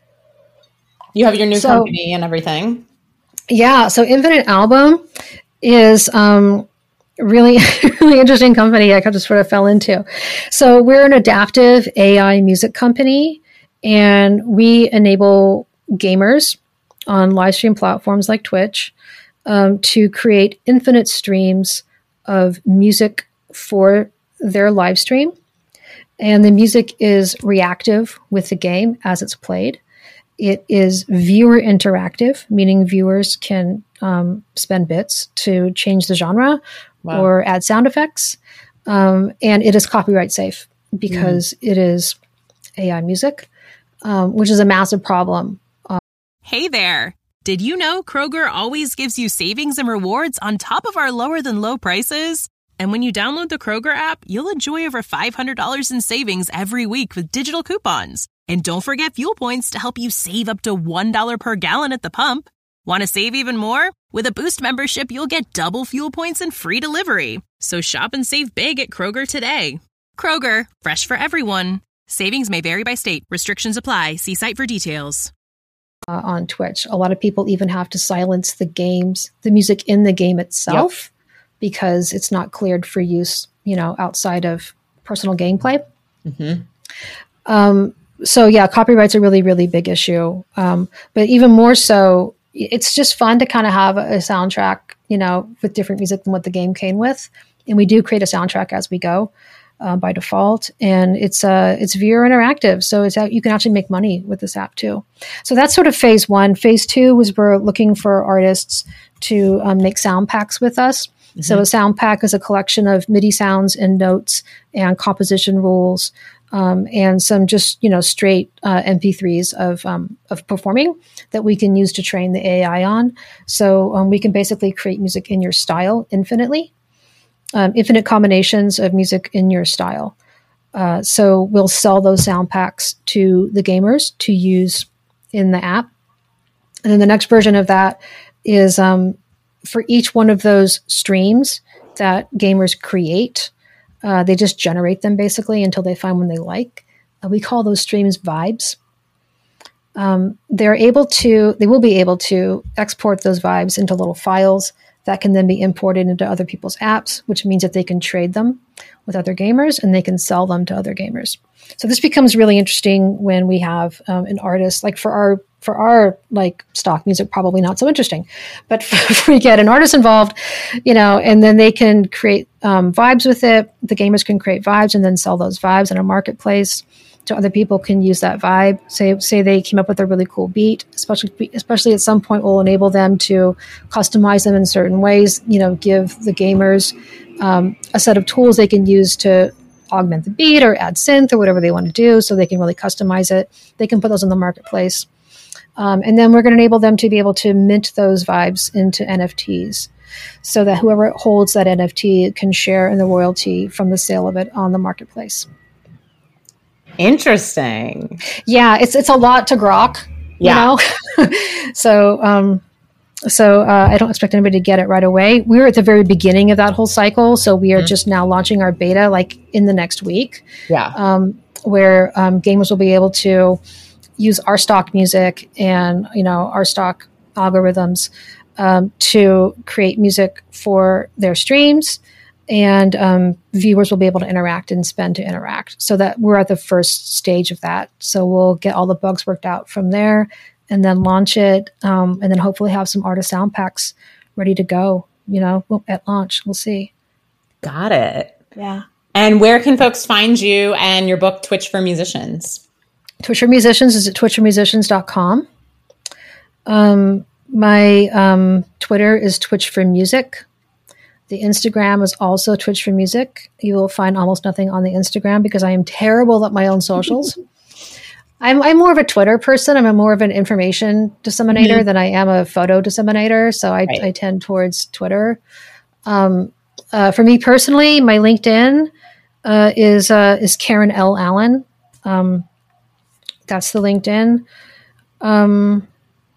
You have your new So- company and everything. Yeah. So Infinite Album is um, really, really interesting company I just sort of fell into. So we're an adaptive A I music company and we enable gamers on live stream platforms like Twitch um, to create infinite streams of music for their live stream. And the music is reactive with the game as it's played. It is viewer interactive, meaning viewers can um, spend bits to change the genre Wow. or add sound effects. Um, and it is copyright safe because mm. it is A I music, um, which is a massive problem. Hey there. Did you know Kroger always gives you savings and rewards on top of our lower than low prices? And when you download the Kroger app, you'll enjoy over five hundred dollars in savings every week with digital coupons. And don't forget fuel points to help you save up to one dollar per gallon at the pump. Want to save even more? With a Boost membership, you'll get double fuel points and free delivery. So shop and save big at Kroger today. Kroger, fresh for everyone. Savings may vary by state. Restrictions apply. See site for details. Uh, on Twitch, a lot of people even have to silence the games, the music in the game itself, yep. because it's not cleared for use, you know, outside of personal gameplay. Mm-hmm. Um, so yeah, copyright's a really, really big issue. Um, but even more so, it's just fun to kind of have a soundtrack, you know, with different music than what the game came with. And we do create a soundtrack as we go. uh, by default, and it's uh, it's V R interactive, so it's you can actually make money with this app too. So that's sort of phase one. Phase two was we're looking for artists to um, make sound packs with us. Mm-hmm. So a sound pack is a collection of MIDI sounds and notes and composition rules. Um, and some just, you know, straight uh, M P threes of um, of performing that we can use to train the A I on. So um, we can basically create music in your style infinitely, um, infinite combinations of music in your style. Uh, so we'll sell those sound packs to the gamers to use in the app. And then the next version of that is um, for each one of those streams that gamers create. Uh, they just generate them basically until they find one they like. Uh, we call those streams vibes. Um, they're able to, they will be able to export those vibes into little files that can then be imported into other people's apps, which means that they can trade them with other gamers and they can sell them to other gamers. So this becomes really interesting when we have um, an artist, like for our for our like stock music, probably not so interesting, but if we get an artist involved, you know, and then they can create um, vibes with it. The gamers can create vibes and then sell those vibes in a marketplace. So other people can use that vibe. Say, say they came up with a really cool beat, especially, especially at some point will enable them to customize them in certain ways, you know, give the gamers um, a set of tools they can use to augment the beat or add synth or whatever they want to do. So they can really customize it. They can put those in the marketplace. Um, and then we're going to enable them to be able to mint those vibes into N F Ts so that whoever holds that N F T can share in the royalty from the sale of it on the marketplace. Interesting. Yeah, it's it's a lot to grok, yeah. you know? so um, so uh, I don't expect anybody to get it right away. We're at the very beginning of that whole cycle, so we are mm-hmm. just now launching our beta like in the next week. Yeah. Um, where um, gamers will be able to use our stock music and, you know, our stock algorithms um, to create music for their streams, and um, viewers will be able to interact and spend to interact. So that we're at the first stage of that. So we'll get all the bugs worked out from there and then launch it, um, and then hopefully have some artist sound packs ready to go, you know, at launch. We'll see. Got it. Yeah. And where can folks find you and your book, Twitch for Musicians? Twitch for Musicians is at twitch for musicians dot com. Um, my um, Twitter is Twitch for Music. The Instagram is also Twitch for Music. You will find almost nothing on the Instagram because I am terrible at my own socials. I'm, I'm more of a Twitter person. I'm a more of an information disseminator mm-hmm. than I am a photo disseminator. So I, right. I tend towards Twitter. Um, uh, for me personally, my LinkedIn uh, is uh, is Karen L. Allen. Um, That's the LinkedIn. Um,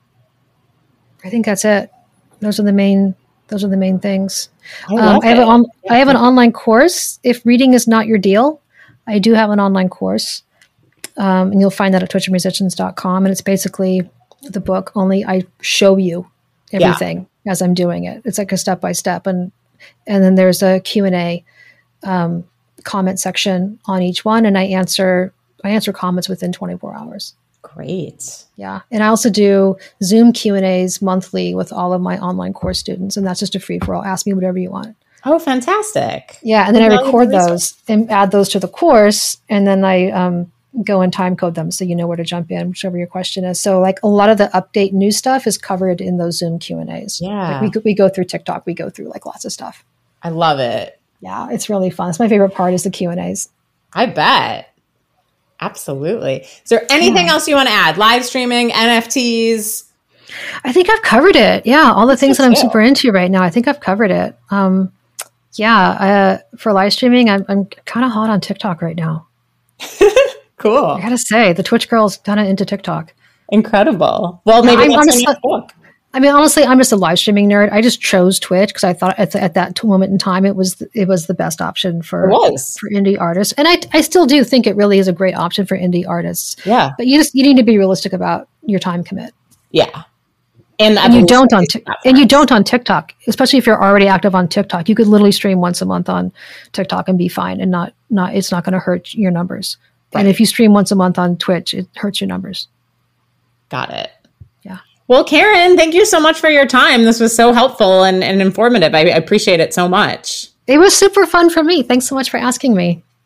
I think that's it. Those are the main. Those are the main things. I, um, I have an on, I have an online course. If reading is not your deal, I do have an online course, um, and you'll find that at twitch for musicians dot com. And it's basically the book. Only I show you everything yeah. as I'm doing it. It's like a step by step, and and then there's a Q and A um, comment section on each one, and I answer. I answer comments within twenty-four hours. Great. Yeah. And I also do Zoom Q and A's monthly with all of my online course students. And that's just a free for all. Ask me whatever you want. Oh, fantastic. Yeah. And then I record those and add those to the course. And then I um, go and time code them so you know where to jump in, whichever your question is. So like a lot of the update new stuff is covered in those Zoom Q and A's. Yeah. Like we, we go through TikTok. We go through like lots of stuff. I love it. Yeah. It's really fun. It's my favorite part is the Q and A's. I bet. Absolutely. Is there anything yeah. else you want to add? Live streaming, N F Ts? I think I've covered it. Yeah. All the That's things that I'm too. super into right now. I think I've covered it. Um, yeah. Uh, for live streaming, I'm, I'm kind of hot on TikTok right now. Cool. I gotta say, the Twitch girl's kind of into TikTok. Incredible. Well, maybe I'm that's honestly, in your book. I mean, honestly, I'm just a live streaming nerd. I just chose Twitch because I thought at, the, at that moment in time it was it was the best option for for indie artists, and I I still do think it really is a great option for indie artists. Yeah, but you just you need to be realistic about your time commit. Yeah, and, and you don't on t- and you don't on TikTok, especially if you're already active on TikTok. You could literally stream once a month on TikTok and be fine, and not not it's not going to hurt your numbers. Right. And if you stream once a month on Twitch, it hurts your numbers. Got it. Yeah. Well, Karen, thank you so much for your time. This was so helpful and, and informative. I, I appreciate it so much. It was super fun for me. Thanks so much for asking me.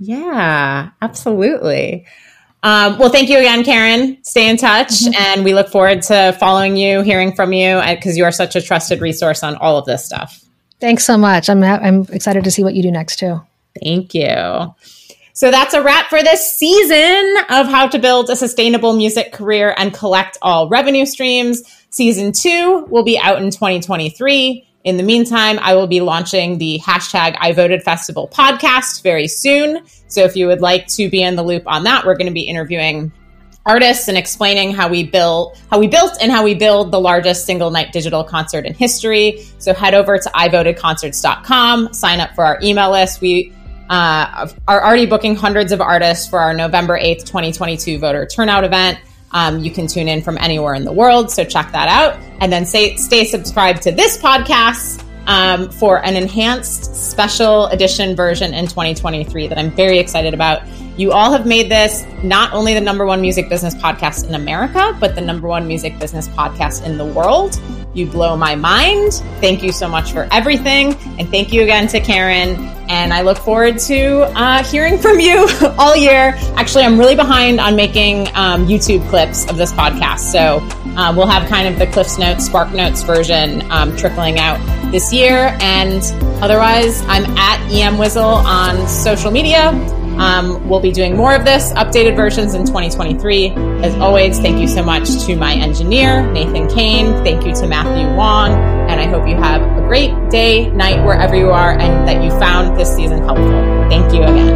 Yeah, absolutely. Um, well, thank you again, Karen. Stay in touch, mm-hmm. and we look forward to following you, hearing from you, because you are such a trusted resource on all of this stuff. Thanks so much. I'm I'm excited to see what you do next, too. Thank you. So that's a wrap for this season of How to Build a Sustainable Music Career and Collect All Revenue Streams. Season two will be out in twenty twenty-three. In the meantime, I will be launching the hashtag I Voted Festival podcast very soon. So if you would like to be in the loop on that, we're going to be interviewing artists and explaining how we built, how we built and how we build the largest single night digital concert in history. So head over to i voted concerts dot com, sign up for our email list. We uh, are already booking hundreds of artists for our November eighth, twenty twenty-two voter turnout event. Um, you can tune in from anywhere in the world, so check that out. And then stay, stay subscribed to this podcast um, for an enhanced special edition version in twenty twenty-three that I'm very excited about. You all have made this not only the number one music business podcast in America, but the number one music business podcast in the world. You blow my mind. Thank you so much for everything. And thank you again to Karen. And I look forward to uh, hearing from you all year. Actually, I'm really behind on making um, YouTube clips of this podcast. So uh, we'll have kind of the Cliffs Notes, Spark Notes version um, trickling out this year. And otherwise, I'm at EMWhizzle on social media. Um, we'll be doing more of this, updated versions in twenty twenty-three. As always, thank you so much to my engineer, Nathan Kane. Thank you to Matthew Wong. And I hope you have a great day, night, wherever you are, and that you found this season helpful. Thank you again.